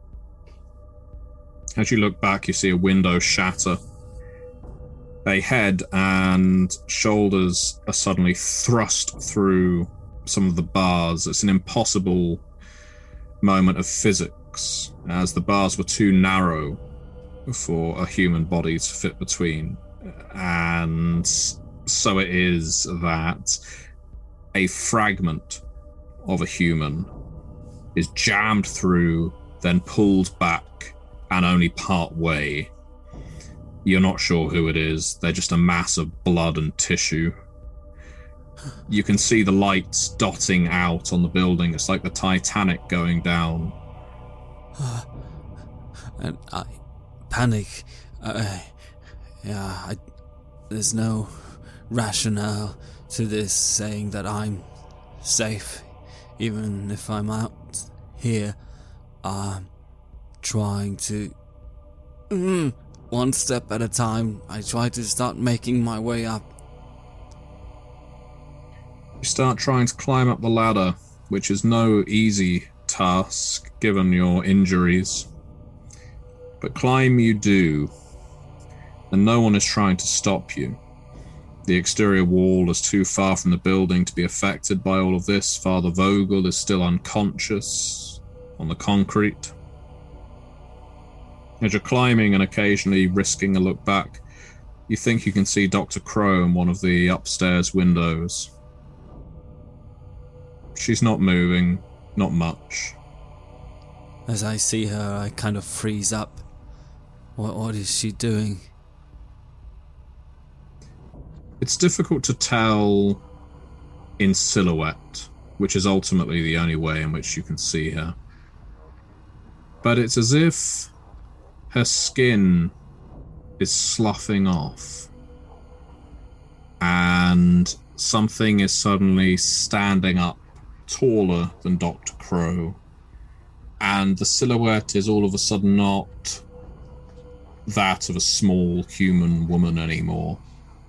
As you look back, you see a window shatter. A head and shoulders are suddenly thrust through some of the bars. It's an impossible moment of physics, as the bars were too narrow for a human body to fit between. And so it is that a fragment of a human is jammed through, then pulled back, and only part way. You're not sure who it is. They're just a mass of blood and tissue. You can see the lights dotting out on the building. It's like the Titanic going down. Uh, and I panic. Uh, yeah, I, there's no rationale to this saying that I'm safe, even if I'm out here. I'm trying to... Mm, one step at a time, I try to start making my way up. You start trying to climb up the ladder, which is no easy task given your injuries. But climb you do, and no one is trying to stop you. The exterior wall is too far from the building to be affected by all of this. Father Vogel is still unconscious on the concrete. As you're climbing and occasionally risking a look back, you think you can see Doctor Crow in one of the upstairs windows. She's not moving, not much. As I see her, I kind of freeze up. What, what is she doing? It's difficult to tell in silhouette, which is ultimately the only way in which you can see her. But it's as if her skin is sloughing off, and something is suddenly standing up taller than Doctor Crow, and the silhouette is all of a sudden not that of a small human woman anymore.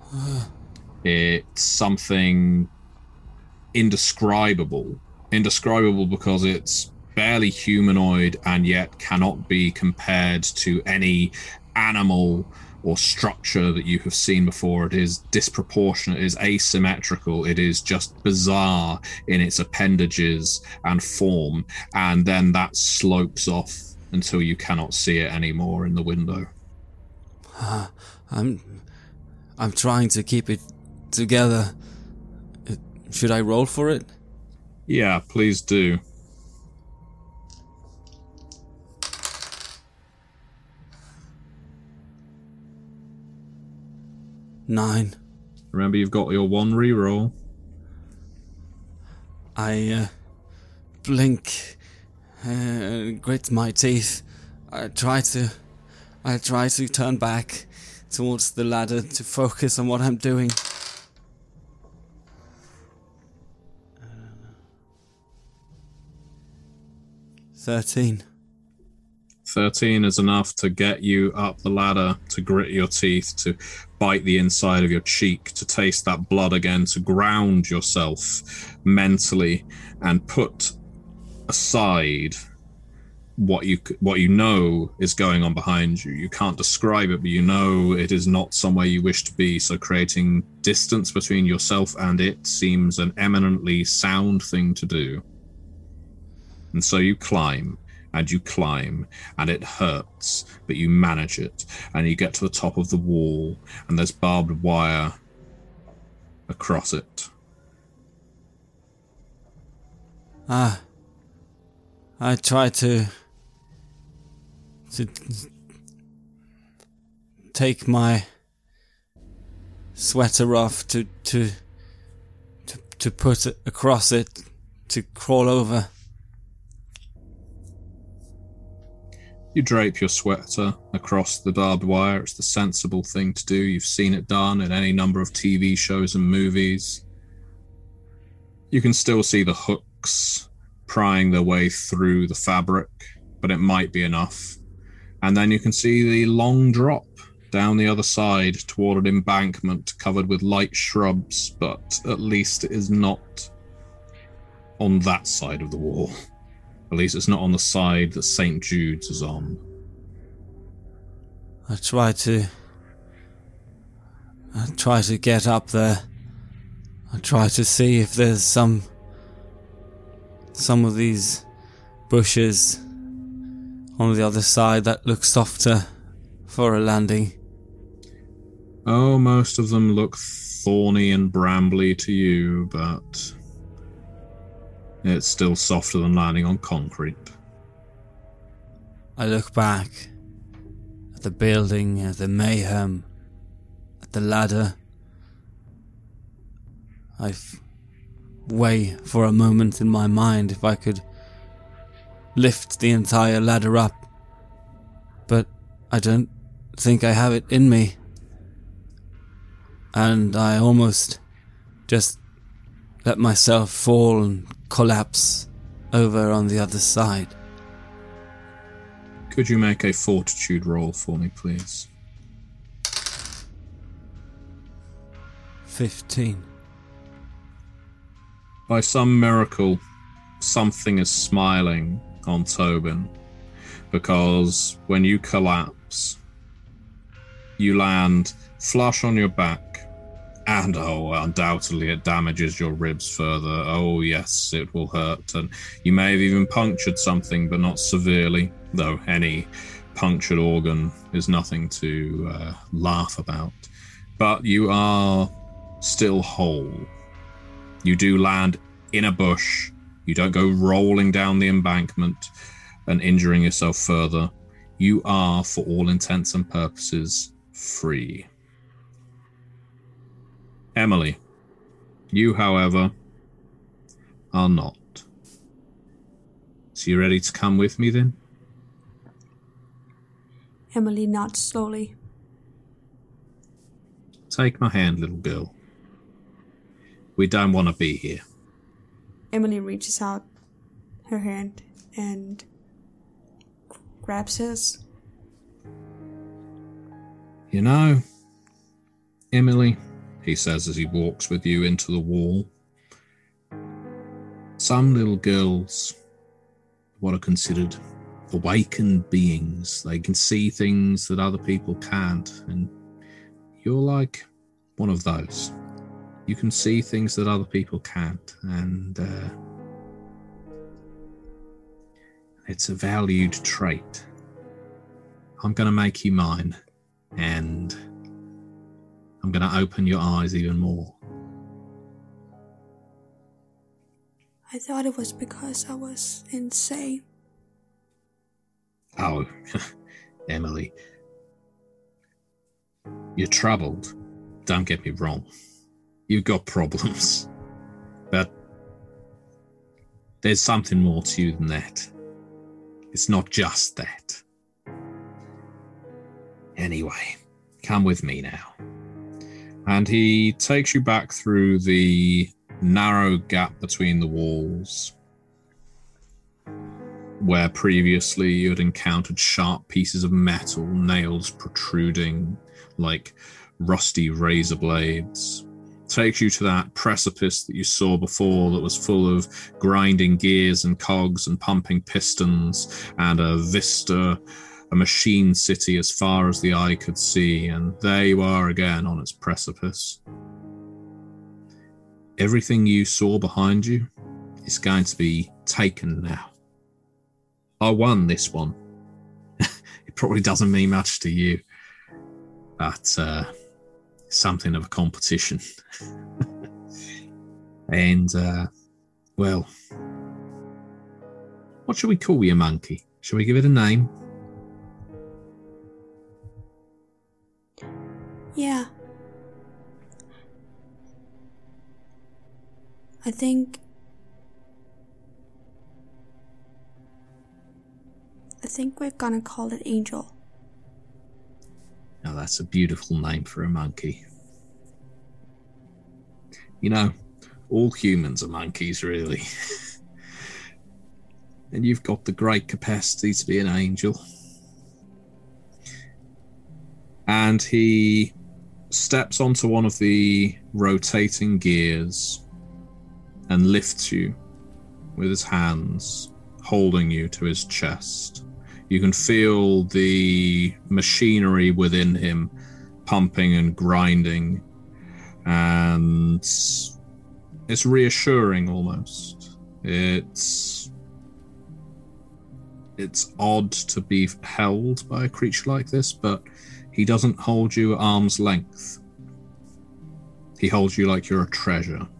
It's something indescribable. Indescribable because it's barely humanoid and yet cannot be compared to any animal or structure that you have seen before. It is disproportionate, it is asymmetrical, it is just bizarre in its appendages and form, and then that slopes off until you cannot see it anymore in the window. Uh, I'm... I'm trying to keep it together. Should I roll for it? Yeah, please do. Nine. Remember, you've got your one reroll. I uh, blink, uh, grit my teeth. I try to, I try to turn back towards the ladder to focus on what I'm doing. Thirteen. thirteen is enough to get you up the ladder, to grit your teeth, to bite the inside of your cheek, to taste that blood again, to ground yourself mentally and put aside what you what you know is going on behind you. You can't describe it, but you know it is not somewhere you wish to be, so creating distance between yourself and it seems an eminently sound thing to do. And so you climb, and you climb, and it hurts, but you manage it, and you get to the top of the wall, and there's barbed wire across it. Ah. I try to... to take my sweater off, to, to, to, to put it across it, to crawl over. You drape your sweater across the barbed wire. It's the sensible thing to do. You've seen it done in any number of T V shows and movies. You can still see the hooks prying their way through the fabric, but it might be enough. And then you can see the long drop down the other side toward an embankment covered with light shrubs, but at least it is not on that side of the wall. At least it's not on the side that Saint Jude's is on. I try to... I try to get up there. I try to see if there's some... some of these bushes on the other side that look softer for a landing. Oh, most of them look thorny and brambly to you, but... it's still softer than landing on concrete. I look back at the building, at the mayhem, at the ladder. I f- weigh for a moment in my mind if I could lift the entire ladder up, but I don't think I have it in me. And I almost just let myself fall and collapse over on the other side. Could you make a fortitude roll for me, please? Fifteen. By some miracle, something is smiling on Tobin, because when you collapse, you land flush on your back, and oh, undoubtedly it damages your ribs further. Oh yes, it will hurt, and you may have even punctured something, but not severely, though any punctured organ is nothing to uh, laugh about. But you are still whole. You do land in a bush. You don't go rolling down the embankment and injuring yourself further. You are, for all intents and purposes, free. Emily, you, however, are not. So you ready to come with me, then? Emily nods slowly. Take my hand, little girl. We don't want to be here. Emily reaches out her hand and grabs his. You know, Emily, he says as he walks with you into the wall, some little girls, what are considered awakened beings, they can see things that other people can't, and you're like one of those. You can see things that other people can't, and uh, it's a valued trait. I'm going to make you mine, and I'm going to open your eyes even more. I thought it was because I was insane. Oh, Emily. You're troubled. Don't get me wrong. you've got problems. But there's something more to you than that. It's not just that. Anyway, come with me now. And he takes you back through the narrow gap between the walls, where previously you had encountered sharp pieces of metal, nails protruding like rusty razor blades. Takes you to that precipice that you saw before that was full of grinding gears and cogs and pumping pistons, and a vista, a machine city as far as the eye could see, and there you are again on its precipice. Everything you saw behind you is going to be taken now. I won this one. It probably doesn't mean much to you, but uh, something of a competition. And, uh, well, what should we call you, monkey? Shall we give it a name? Yeah. I think... I think we're gonna call it Angel. Now that's a beautiful name for a monkey. You know, all humans are monkeys, really. And you've got the great capacity to be an angel. And he steps onto one of the rotating gears and lifts you with his hands, holding you to his chest. You can feel the machinery within him pumping and grinding, and it's reassuring almost. It's it's odd to be held by a creature like this, but he doesn't hold you at arm's length. He holds you like you're a treasure.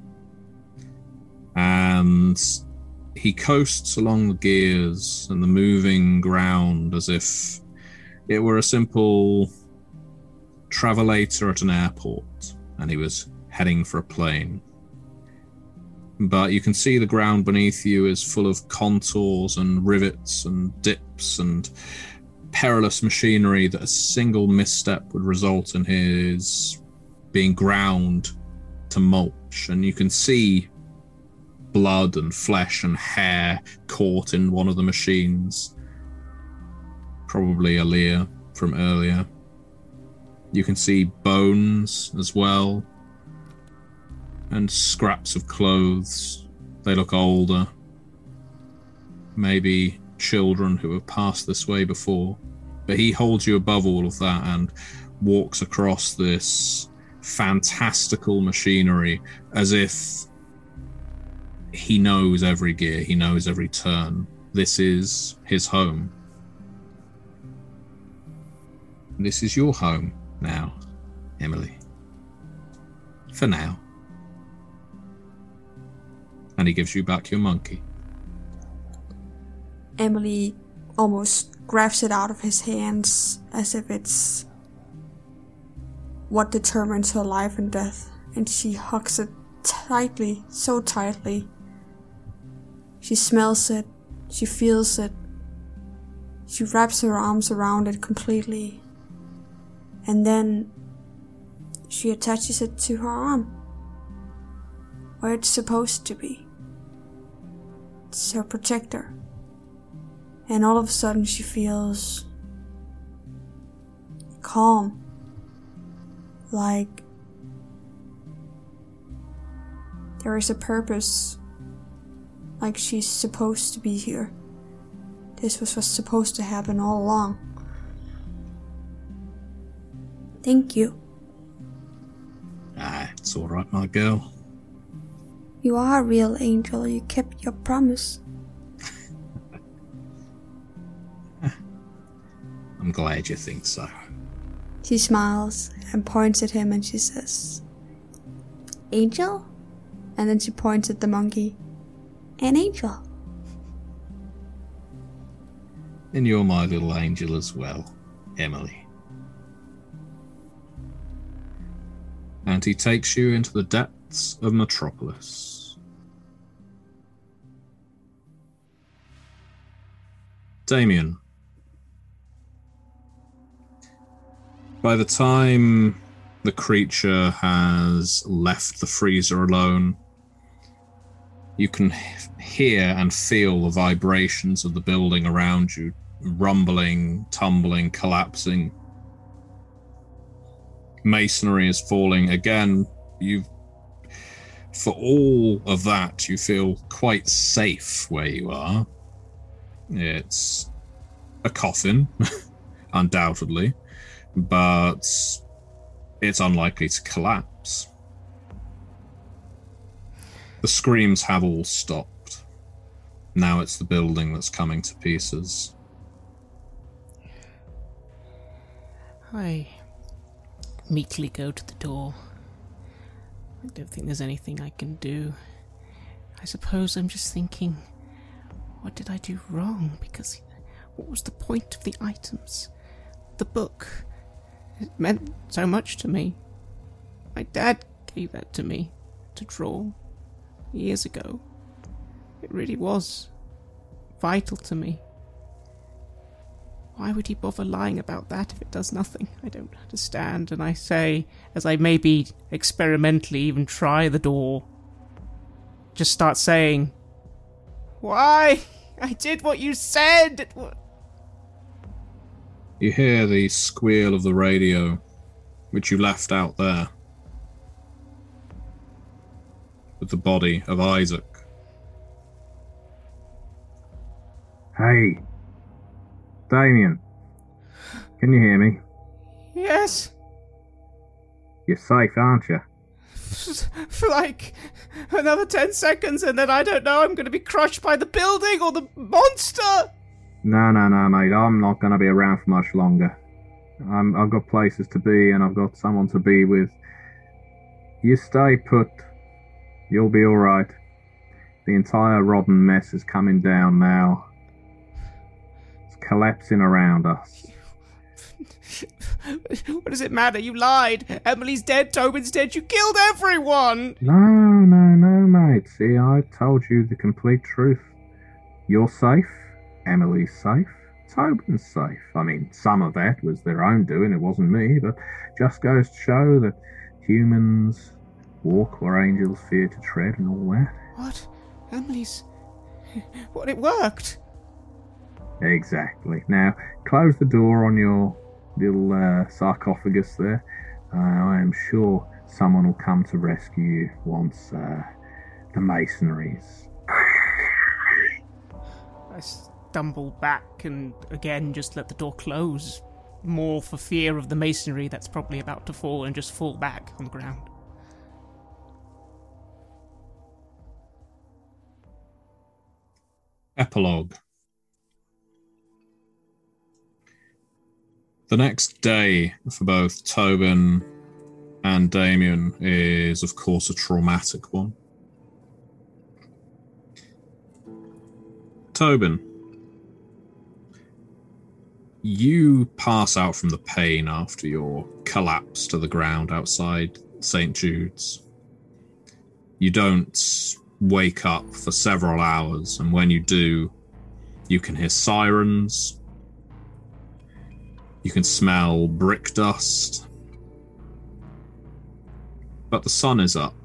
And he coasts along the gears and the moving ground as if it were a simple travelator at an airport and he was heading for a plane. But you can see the ground beneath you is full of contours and rivets and dips and perilous machinery that a single misstep would result in his being ground to mulch. And you can see blood and flesh and hair caught in one of the machines. Probably Aaliyah from earlier. You can see bones as well. And scraps of clothes. They look older. Maybe children who have passed this way before. But he holds you above all of that and walks across this fantastical machinery as if he knows every gear, he knows every turn. This is his home. This is your home now, Emily. For now. And he gives you back your monkey. Emily almost grabs it out of his hands as if it's what determines her life and death, and she hugs it tightly, so tightly. She smells it, she feels it, she wraps her arms around it completely, and then she attaches it to her arm, where it's supposed to be. It's her protector. And all of a sudden she feels calm, like there is a purpose, like she's supposed to be here. This was what's supposed to happen all along. Thank you. Ah, it's all right, my girl. You are a real angel. You kept your promise. I'm glad you think so. She smiles and points at him and she says, Angel? And then she points at the monkey. An angel. And you're my little angel as well, Emily. And and he takes you into the depths of Metropolis. Damien. By the time the creature has left the freezer alone, you can hear and feel the vibrations of the building around you, rumbling, tumbling, collapsing. Masonry is falling again. You, for all of that, you feel quite safe where you are. It's a coffin, undoubtedly, but it's unlikely to collapse. The screams have all stopped. Now it's the building that's coming to pieces. I meekly go to the door. I don't think there's anything I can do. I suppose I'm just thinking, what did I do wrong? Because what was the point of the items? The book. It meant so much to me. My dad gave that to me to draw years ago. It really was vital to me. Why would he bother lying about that if it does nothing? I don't understand. And I say, as I maybe experimentally even try the door, just start saying, why? I did what you said! It w-. You hear the squeal of the radio, which you left out there, with the body of Isaac. Hey, Damien, can you hear me? Yes. You're safe, aren't you? For like another ten seconds and then I don't know, I'm going to be crushed by the building or the monster! No, no, no, mate, I'm not going to be around for much longer. I'm, I've got places to be and I've got someone to be with. You stay put. You'll be alright. The entire rotten mess is coming down now. It's collapsing around us. What does it matter? You lied. Emily's dead, Tobin's dead, you killed everyone! No, no, no, mate. See, I told you the complete truth. You're safe. Emily's safe. Tobin's safe. I mean, some of that was their own doing. It wasn't me, but just goes to show that humans walk where angels fear to tread and all that. What? Emily's... What, it worked? Exactly. Now, close the door on your little uh, sarcophagus there. Uh, I am sure someone will come to rescue you once uh, the masonry's... I stumble back and again just let the door close, more for fear of the masonry that's probably about to fall, and just fall back on the ground. Epilogue. The next day for both Tobin and Damien is, of course, a traumatic one. Tobin, you pass out from the pain after your collapse to the ground outside Saint Jude's. You don't wake up for several hours, and when you do, you can hear sirens, you can smell brick dust, but the sun is up.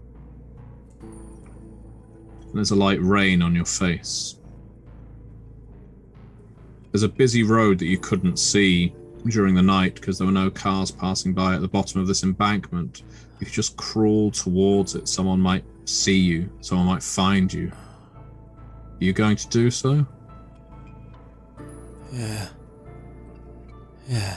And there's a light rain on your face. There's a busy road that you couldn't see during the night because there were no cars passing by at the bottom of this embankment. If you just crawl towards it, someone might see you, someone might find you. Are you going to do so? Yeah. Yeah.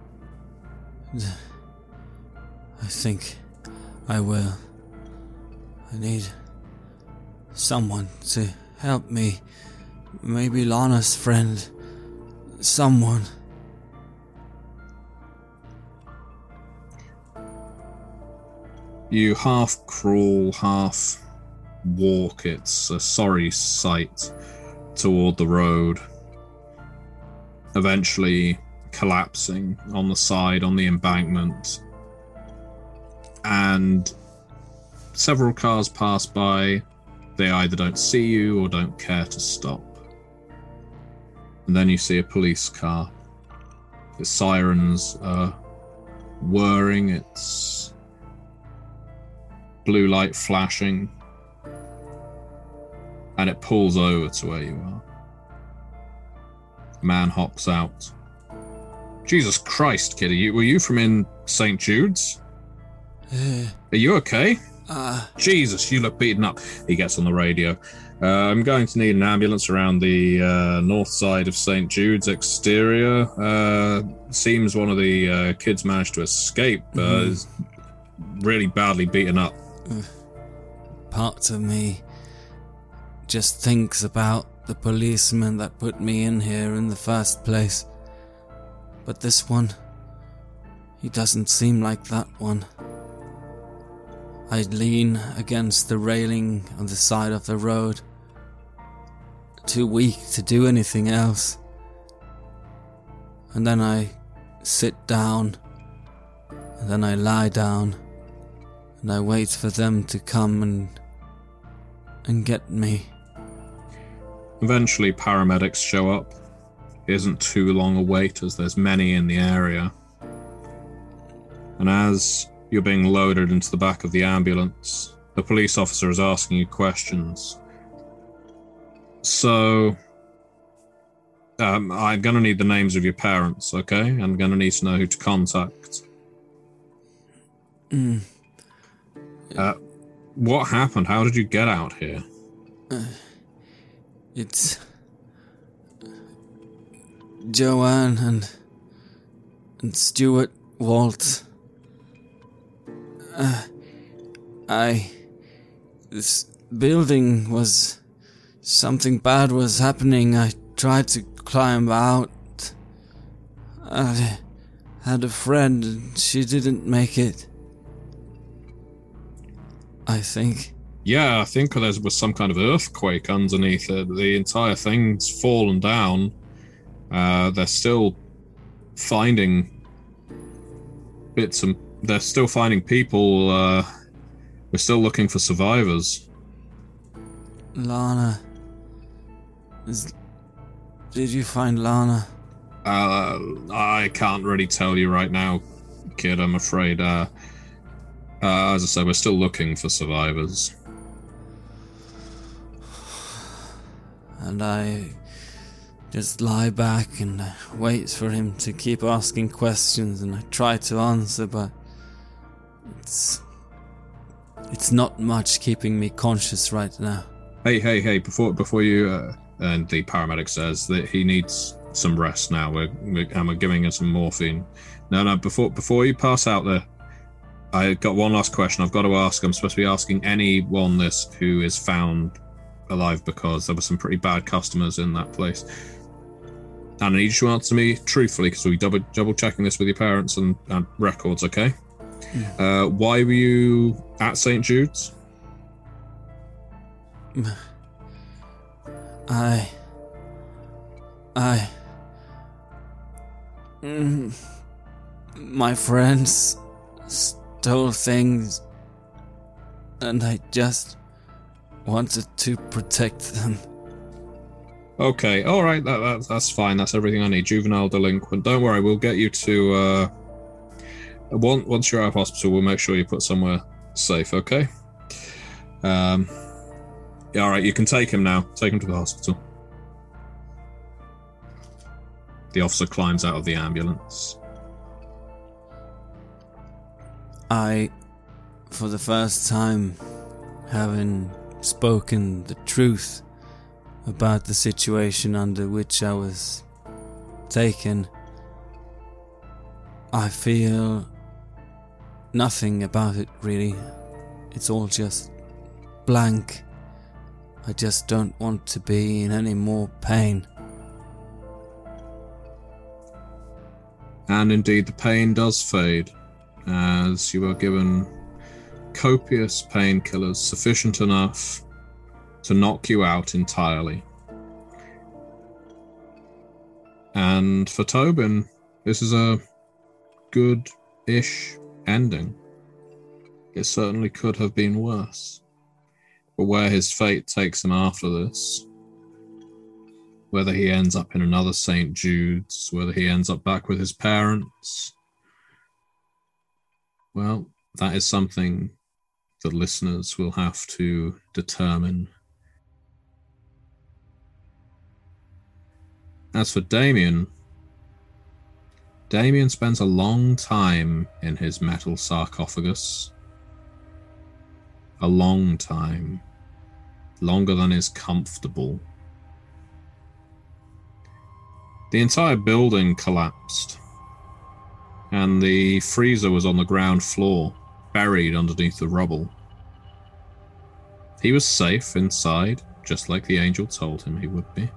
I think I will. I need someone to help me. Maybe Lana's friend. Someone. You half crawl, half walk. It's a sorry sight toward the road. Eventually collapsing on the side, on the embankment, and several cars pass by. They either don't see you or don't care to stop. And then you see a police car. The sirens are whirring, its blue light flashing, and it pulls over to where you are. A man hops out. Jesus Christ, kid, are you, were you from in Saint Jude's? Uh, Are you okay? uh, Jesus, you look beaten up. He gets on the radio. Uh, I'm going to need an ambulance around the uh, north side of Saint Jude's exterior. Uh, seems one of the uh, kids managed to escape. Uh, Mhm. Is really badly beaten up. Part of me just thinks about the policeman that put me in here in the first place. But this one, he doesn't seem like that one. I lean against the railing on the side of the road, too weak to do anything else. And then I sit down, and then I lie down, and I wait for them to come and and get me. Eventually, paramedics show up. It isn't too long a wait, as there's many in the area. And as you're being loaded into the back of the ambulance, the police officer is asking you questions. So, um, I'm going to need the names of your parents, okay? I'm going to need to know who to contact. Mm. Uh, what happened? How did you get out here? Uh, it's Joanne and and Stuart Walt. Uh, I this building was something bad was happening. I tried to climb out. I had a friend and she didn't make it. I think. Yeah, I think there was some kind of earthquake underneath it. The entire thing's fallen down. Uh, they're still finding bits and they're still finding people. Uh, we're still looking for survivors. Lana. Is, did you find Lana? Uh, I can't really tell you right now, kid, I'm afraid. Uh, uh, as I said, we're still looking for survivors. And I just lie back and I wait for him to keep asking questions, and I try to answer, but it's it's not much keeping me conscious right now. Hey, hey, hey! Before before you, uh, and the paramedic says that he needs some rest now. We're, we're and we're giving him some morphine. No, no. Before before you pass out there, I got one last question. I've got to ask. I'm supposed to be asking anyone this who is found alive, because there were some pretty bad customers in that place. And I need you to answer me truthfully, because we'll be double double checking this with your parents and, and records. Okay? Yeah. Uh, why were you at Saint Jude's? I... I... Mm, my friends stole things, and I just wanted to protect them. Okay, all right, that, that that's fine. That's everything I need. Juvenile delinquent. Don't worry, we'll get you to. Uh, once once you're out of hospital, we'll make sure you're put somewhere safe. Okay. Um. Yeah, all right, you can take him now. Take him to the hospital. The officer climbs out of the ambulance. I, for the first time, having spoken the truth about the situation under which I was taken, I feel nothing about it really. It's all just blank. I just don't want to be in any more pain. And indeed, the pain does fade, as you are given copious painkillers, sufficient enough to knock you out entirely. And for Tobin, this is a good-ish ending. It certainly could have been worse. But where his fate takes him after this, whether he ends up in another Saint Jude's, whether he ends up back with his parents, well, that is something the listeners will have to determine. As for Damien, Damien spends a long time in his metal sarcophagus. A long time. Longer than is comfortable. The entire building collapsed, and the freezer was on the ground floor, buried underneath the rubble. He was safe inside, just like the angel told him he would be.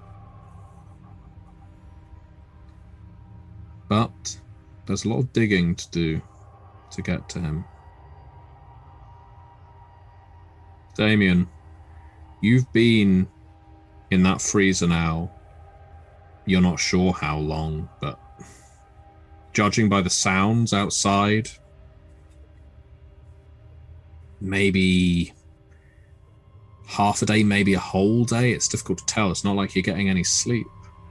But there's a lot of digging to do to get to him. Damien, you've been in that freezer now. You're not sure how long, but judging by the sounds outside, maybe half a day, maybe a whole day. It's difficult to tell. It's not like you're getting any sleep.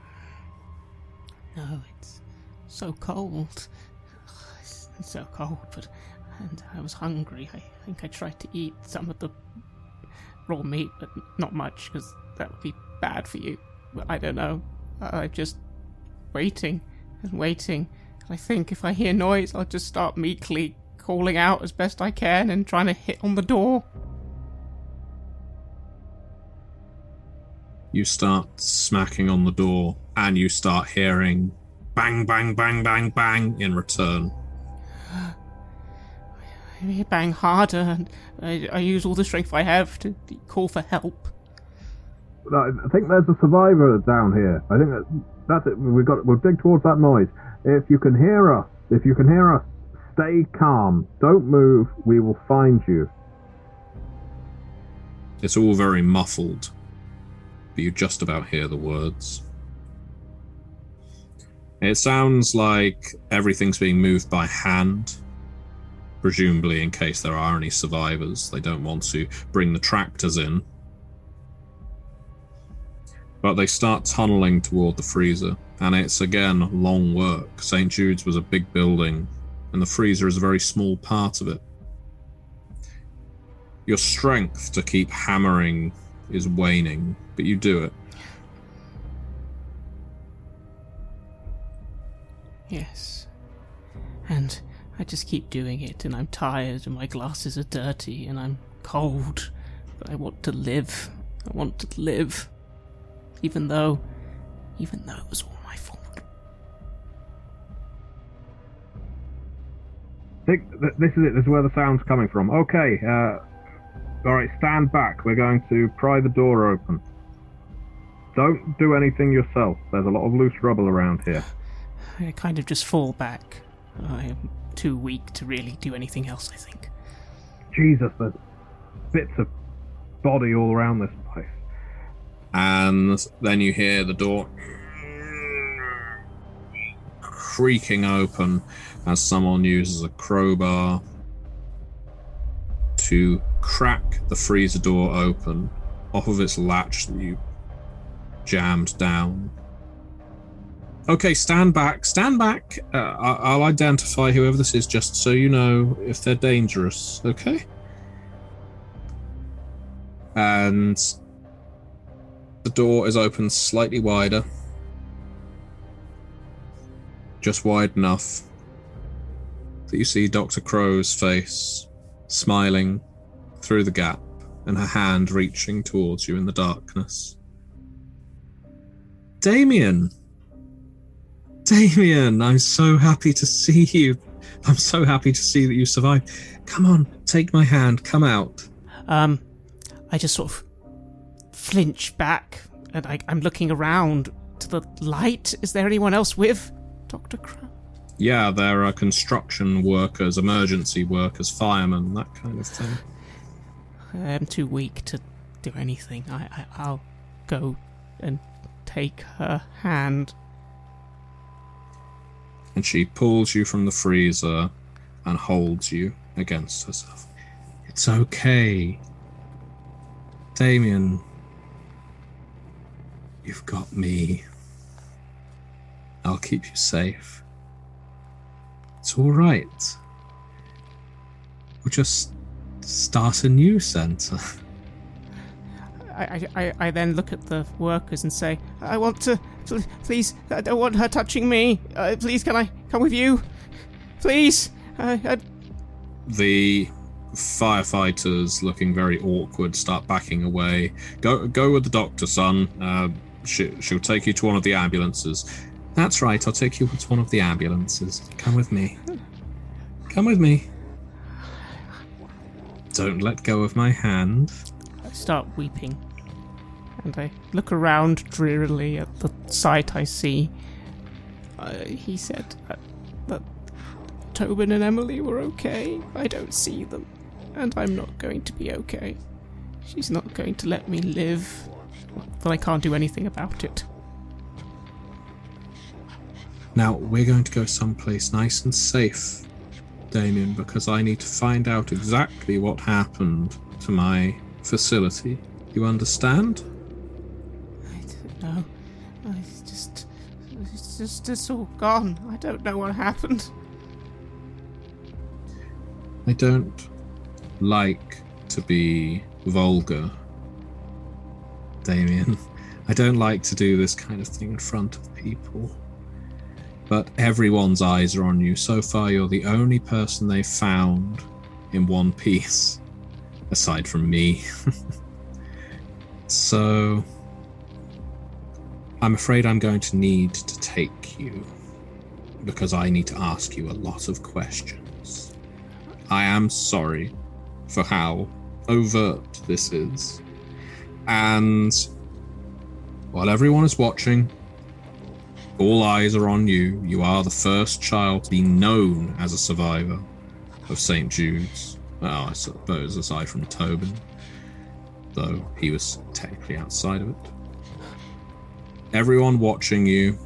No, it's so cold. It's so cold, but and I was hungry. I think I tried to eat some of the raw meat, but not much, because that would be bad for you. But I don't know. I'm just waiting and waiting. I think if I hear noise, I'll just start meekly calling out as best I can and trying to hit on the door. You start smacking on the door, and you start hearing bang, bang, bang, bang, bang in return. I bang harder, and I, I use all the strength I have to call for help. I think there's a survivor down here. I think that that's it. We've got. We'll dig towards that noise. If you can hear us, if you can hear us, stay calm. Don't move. We will find you. It's all very muffled, but you just about hear the words. It sounds like everything's being moved by hand, presumably in case there are any survivors. They don't want to bring the tractors in. But they start tunneling toward the freezer, and it's again long work. Saint Jude's was a big building, and the freezer is a very small part of it. Your strength to keep hammering is waning, but you do it. Yes. And I just keep doing it, and I'm tired, and my glasses are dirty, and I'm cold. But I want to live. I want to live. Even though, even though it was all my fault. I think th- this is it. This is where the sound's coming from. Okay. Uh, all right. Stand back. We're going to pry the door open. Don't do anything yourself. There's a lot of loose rubble around here. I kind of just fall back. I am too weak to really do anything else, I think. Jesus, there's bits of body all around this place. And then you hear the door creaking open as someone uses a crowbar to crack the freezer door open off of its latch that you jammed down. Okay, stand back, stand back. Uh, I'll identify whoever this is just so you know if they're dangerous, okay? And the door is opened slightly wider. Just wide enough that you see Doctor Crow's face smiling through the gap and her hand reaching towards you in the darkness. Damien! Damien, I'm so happy to see you. I'm so happy to see that you survived. Come on, take my hand, come out. Um, I just sort of flinch back, and I, I'm looking around to the light. Is there anyone else with Doctor Crow? Yeah, there are construction workers, emergency workers, firemen, that kind of thing. I'm too weak to do anything. I, I, I'll go and take her hand. And she pulls you from the freezer and holds you against herself. It's okay. Damien, you've got me. I'll keep you safe. It's all right. We'll just start a new center. I, I, I then look at the workers and say, I want to, please, I don't want her touching me. Uh, please, can I come with you? Please. I, I... The firefighters, looking very awkward, start backing away. Go go with the doctor, son. Uh, she, she'll take you to one of the ambulances. That's right, I'll take you to one of the ambulances. Come with me. Come with me. Don't let go of my hand. I start weeping. And I look around drearily at the sight I see. Uh, he said uh, that Tobin and Emily were okay. I don't see them. And I'm not going to be okay. She's not going to let me live. But I can't do anything about it. Now, we're going to go someplace nice and safe, Damien, because I need to find out exactly what happened to my facility. You understand? I don't know. It's just... It's just... It's all gone. I don't know what happened. I don't like to be vulgar, Damien. I don't like to do this kind of thing in front of people. But everyone's eyes are on you. So far, you're the only person they've found in one piece, aside from me. So, I'm afraid I'm going to need to take you, because I need to ask you a lot of questions. I am sorry for how overt this is. And while everyone is watching, all eyes are on you. You are the first child to be known as a survivor of Saint Jude's. Well, I suppose aside from Tobin, though he was technically outside of it. Everyone watching you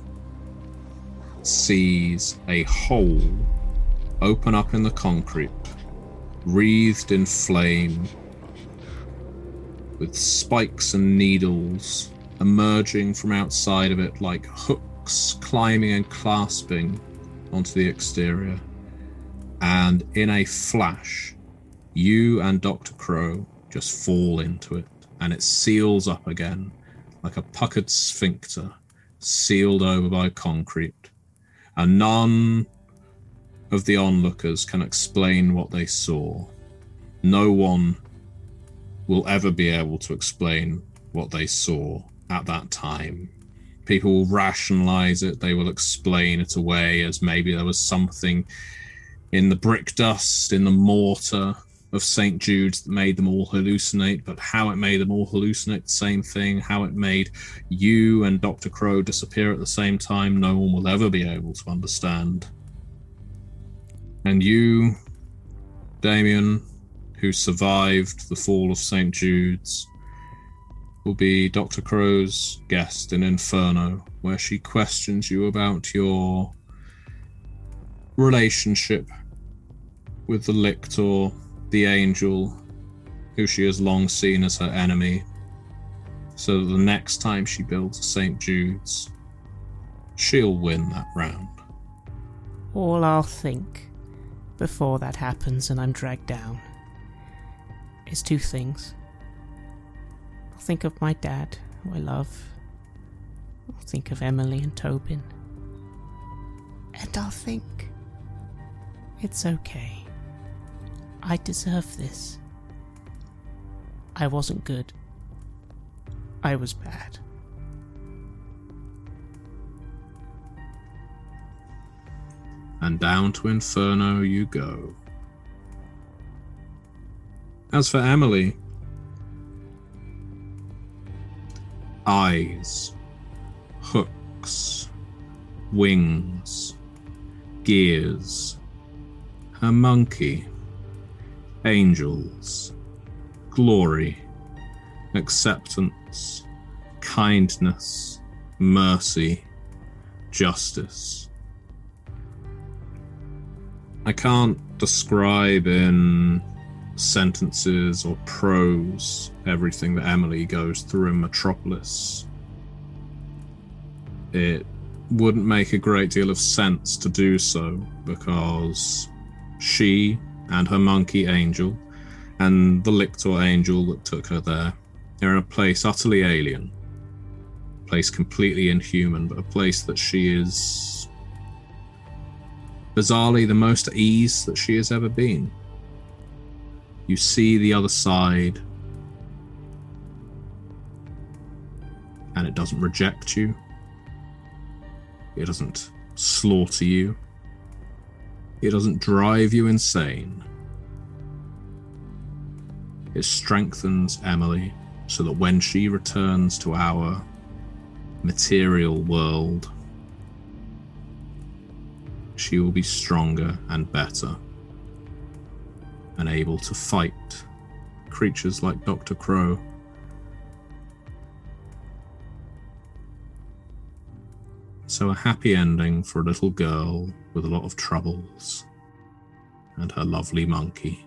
sees a hole open up in the concrete, wreathed in flame, with spikes and needles emerging from outside of it like hooks climbing and clasping onto the exterior. And in a flash, you and Doctor Crow just fall into it, and it seals up again like a puckered sphincter sealed over by concrete. And none of the onlookers can explain what they saw. No one will ever be able to explain what they saw at that time. People will rationalize it. They will explain it away as maybe there was something in the brick dust, in the mortar of Saint Jude's that made them all hallucinate, but how it made them all hallucinate the same thing, how it made you and Doctor Crow disappear at the same time, no one will ever be able to understand. And you, Damien, who survived the fall of Saint Jude's, will be Doctor Crow's guest in Inferno, where she questions you about your relationship with the Lictor, the Angel, who she has long seen as her enemy, so that the next time she builds a Saint Jude's, she'll win that round. All I'll think before that happens and I'm dragged down is two things. I'll think of my dad, who I love. I'll think of Emily and Tobin. And I'll think, it's okay. I deserve this. I wasn't good. I was bad. And down to Inferno you go. As for Emily, eyes, hooks, wings, gears, her monkey, angels, glory, acceptance, kindness, mercy, justice. I can't describe in sentences or prose everything that Emily goes through in Metropolis. It wouldn't make a great deal of sense to do so, because she and her monkey angel and the lictor angel that took her there are in a place utterly alien, a place completely inhuman, but a place that she is bizarrely the most at ease that she has ever been. You see the other side, and it doesn't reject you. It doesn't slaughter you. It doesn't drive you insane. It strengthens Emily so that when she returns to our material world, she will be stronger and better, and able to fight creatures like Doctor Crow. So a happy ending for a little girl with a lot of troubles and her lovely monkey.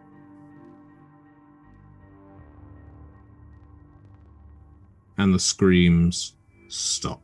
And the screams stop.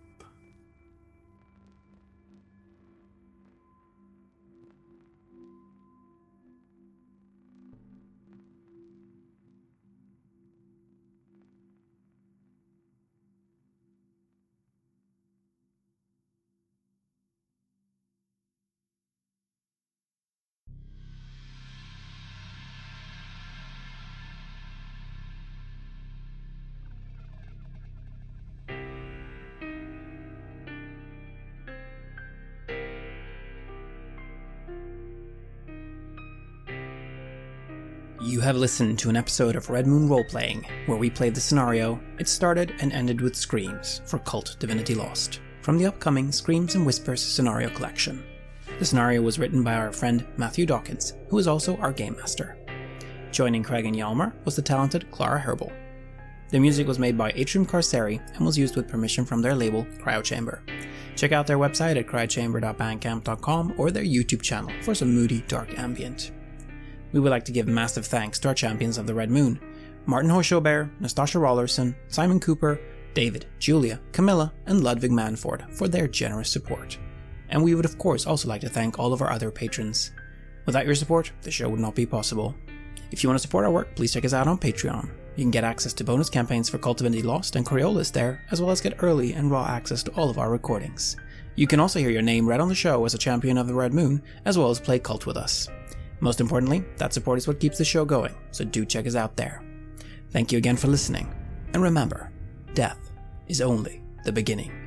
You have listened to an episode of Red Moon Roleplaying, where we played the scenario It Started and Ended with Screams for Cult Divinity Lost, from the upcoming Screams and Whispers scenario collection. The scenario was written by our friend Matthew Dawkins, who is also our game master. Joining Craig and Hjalmar was the talented Clara Herbal. The music was made by Atrium Carceri and was used with permission from their label Cryochamber. Check out their website at cryochamber dot bandcamp dot com or their YouTube channel for some moody, dark ambient. We would like to give massive thanks to our champions of the Red Moon, Martin Hochschaubert, Nastasha Rollerson, Simon Cooper, David, Julia, Camilla, and Ludwig Manford for their generous support. And we would of course also like to thank all of our other patrons. Without your support, the show would not be possible. If you want to support our work, please check us out on Patreon. You can get access to bonus campaigns for Cult Divinity Lost and Coriolis there, as well as get early and raw access to all of our recordings. You can also hear your name read on the show as a champion of the Red Moon, as well as play Cult with us. Most importantly, that support is what keeps the show going, so do check us out there. Thank you again for listening, and remember, death is only the beginning.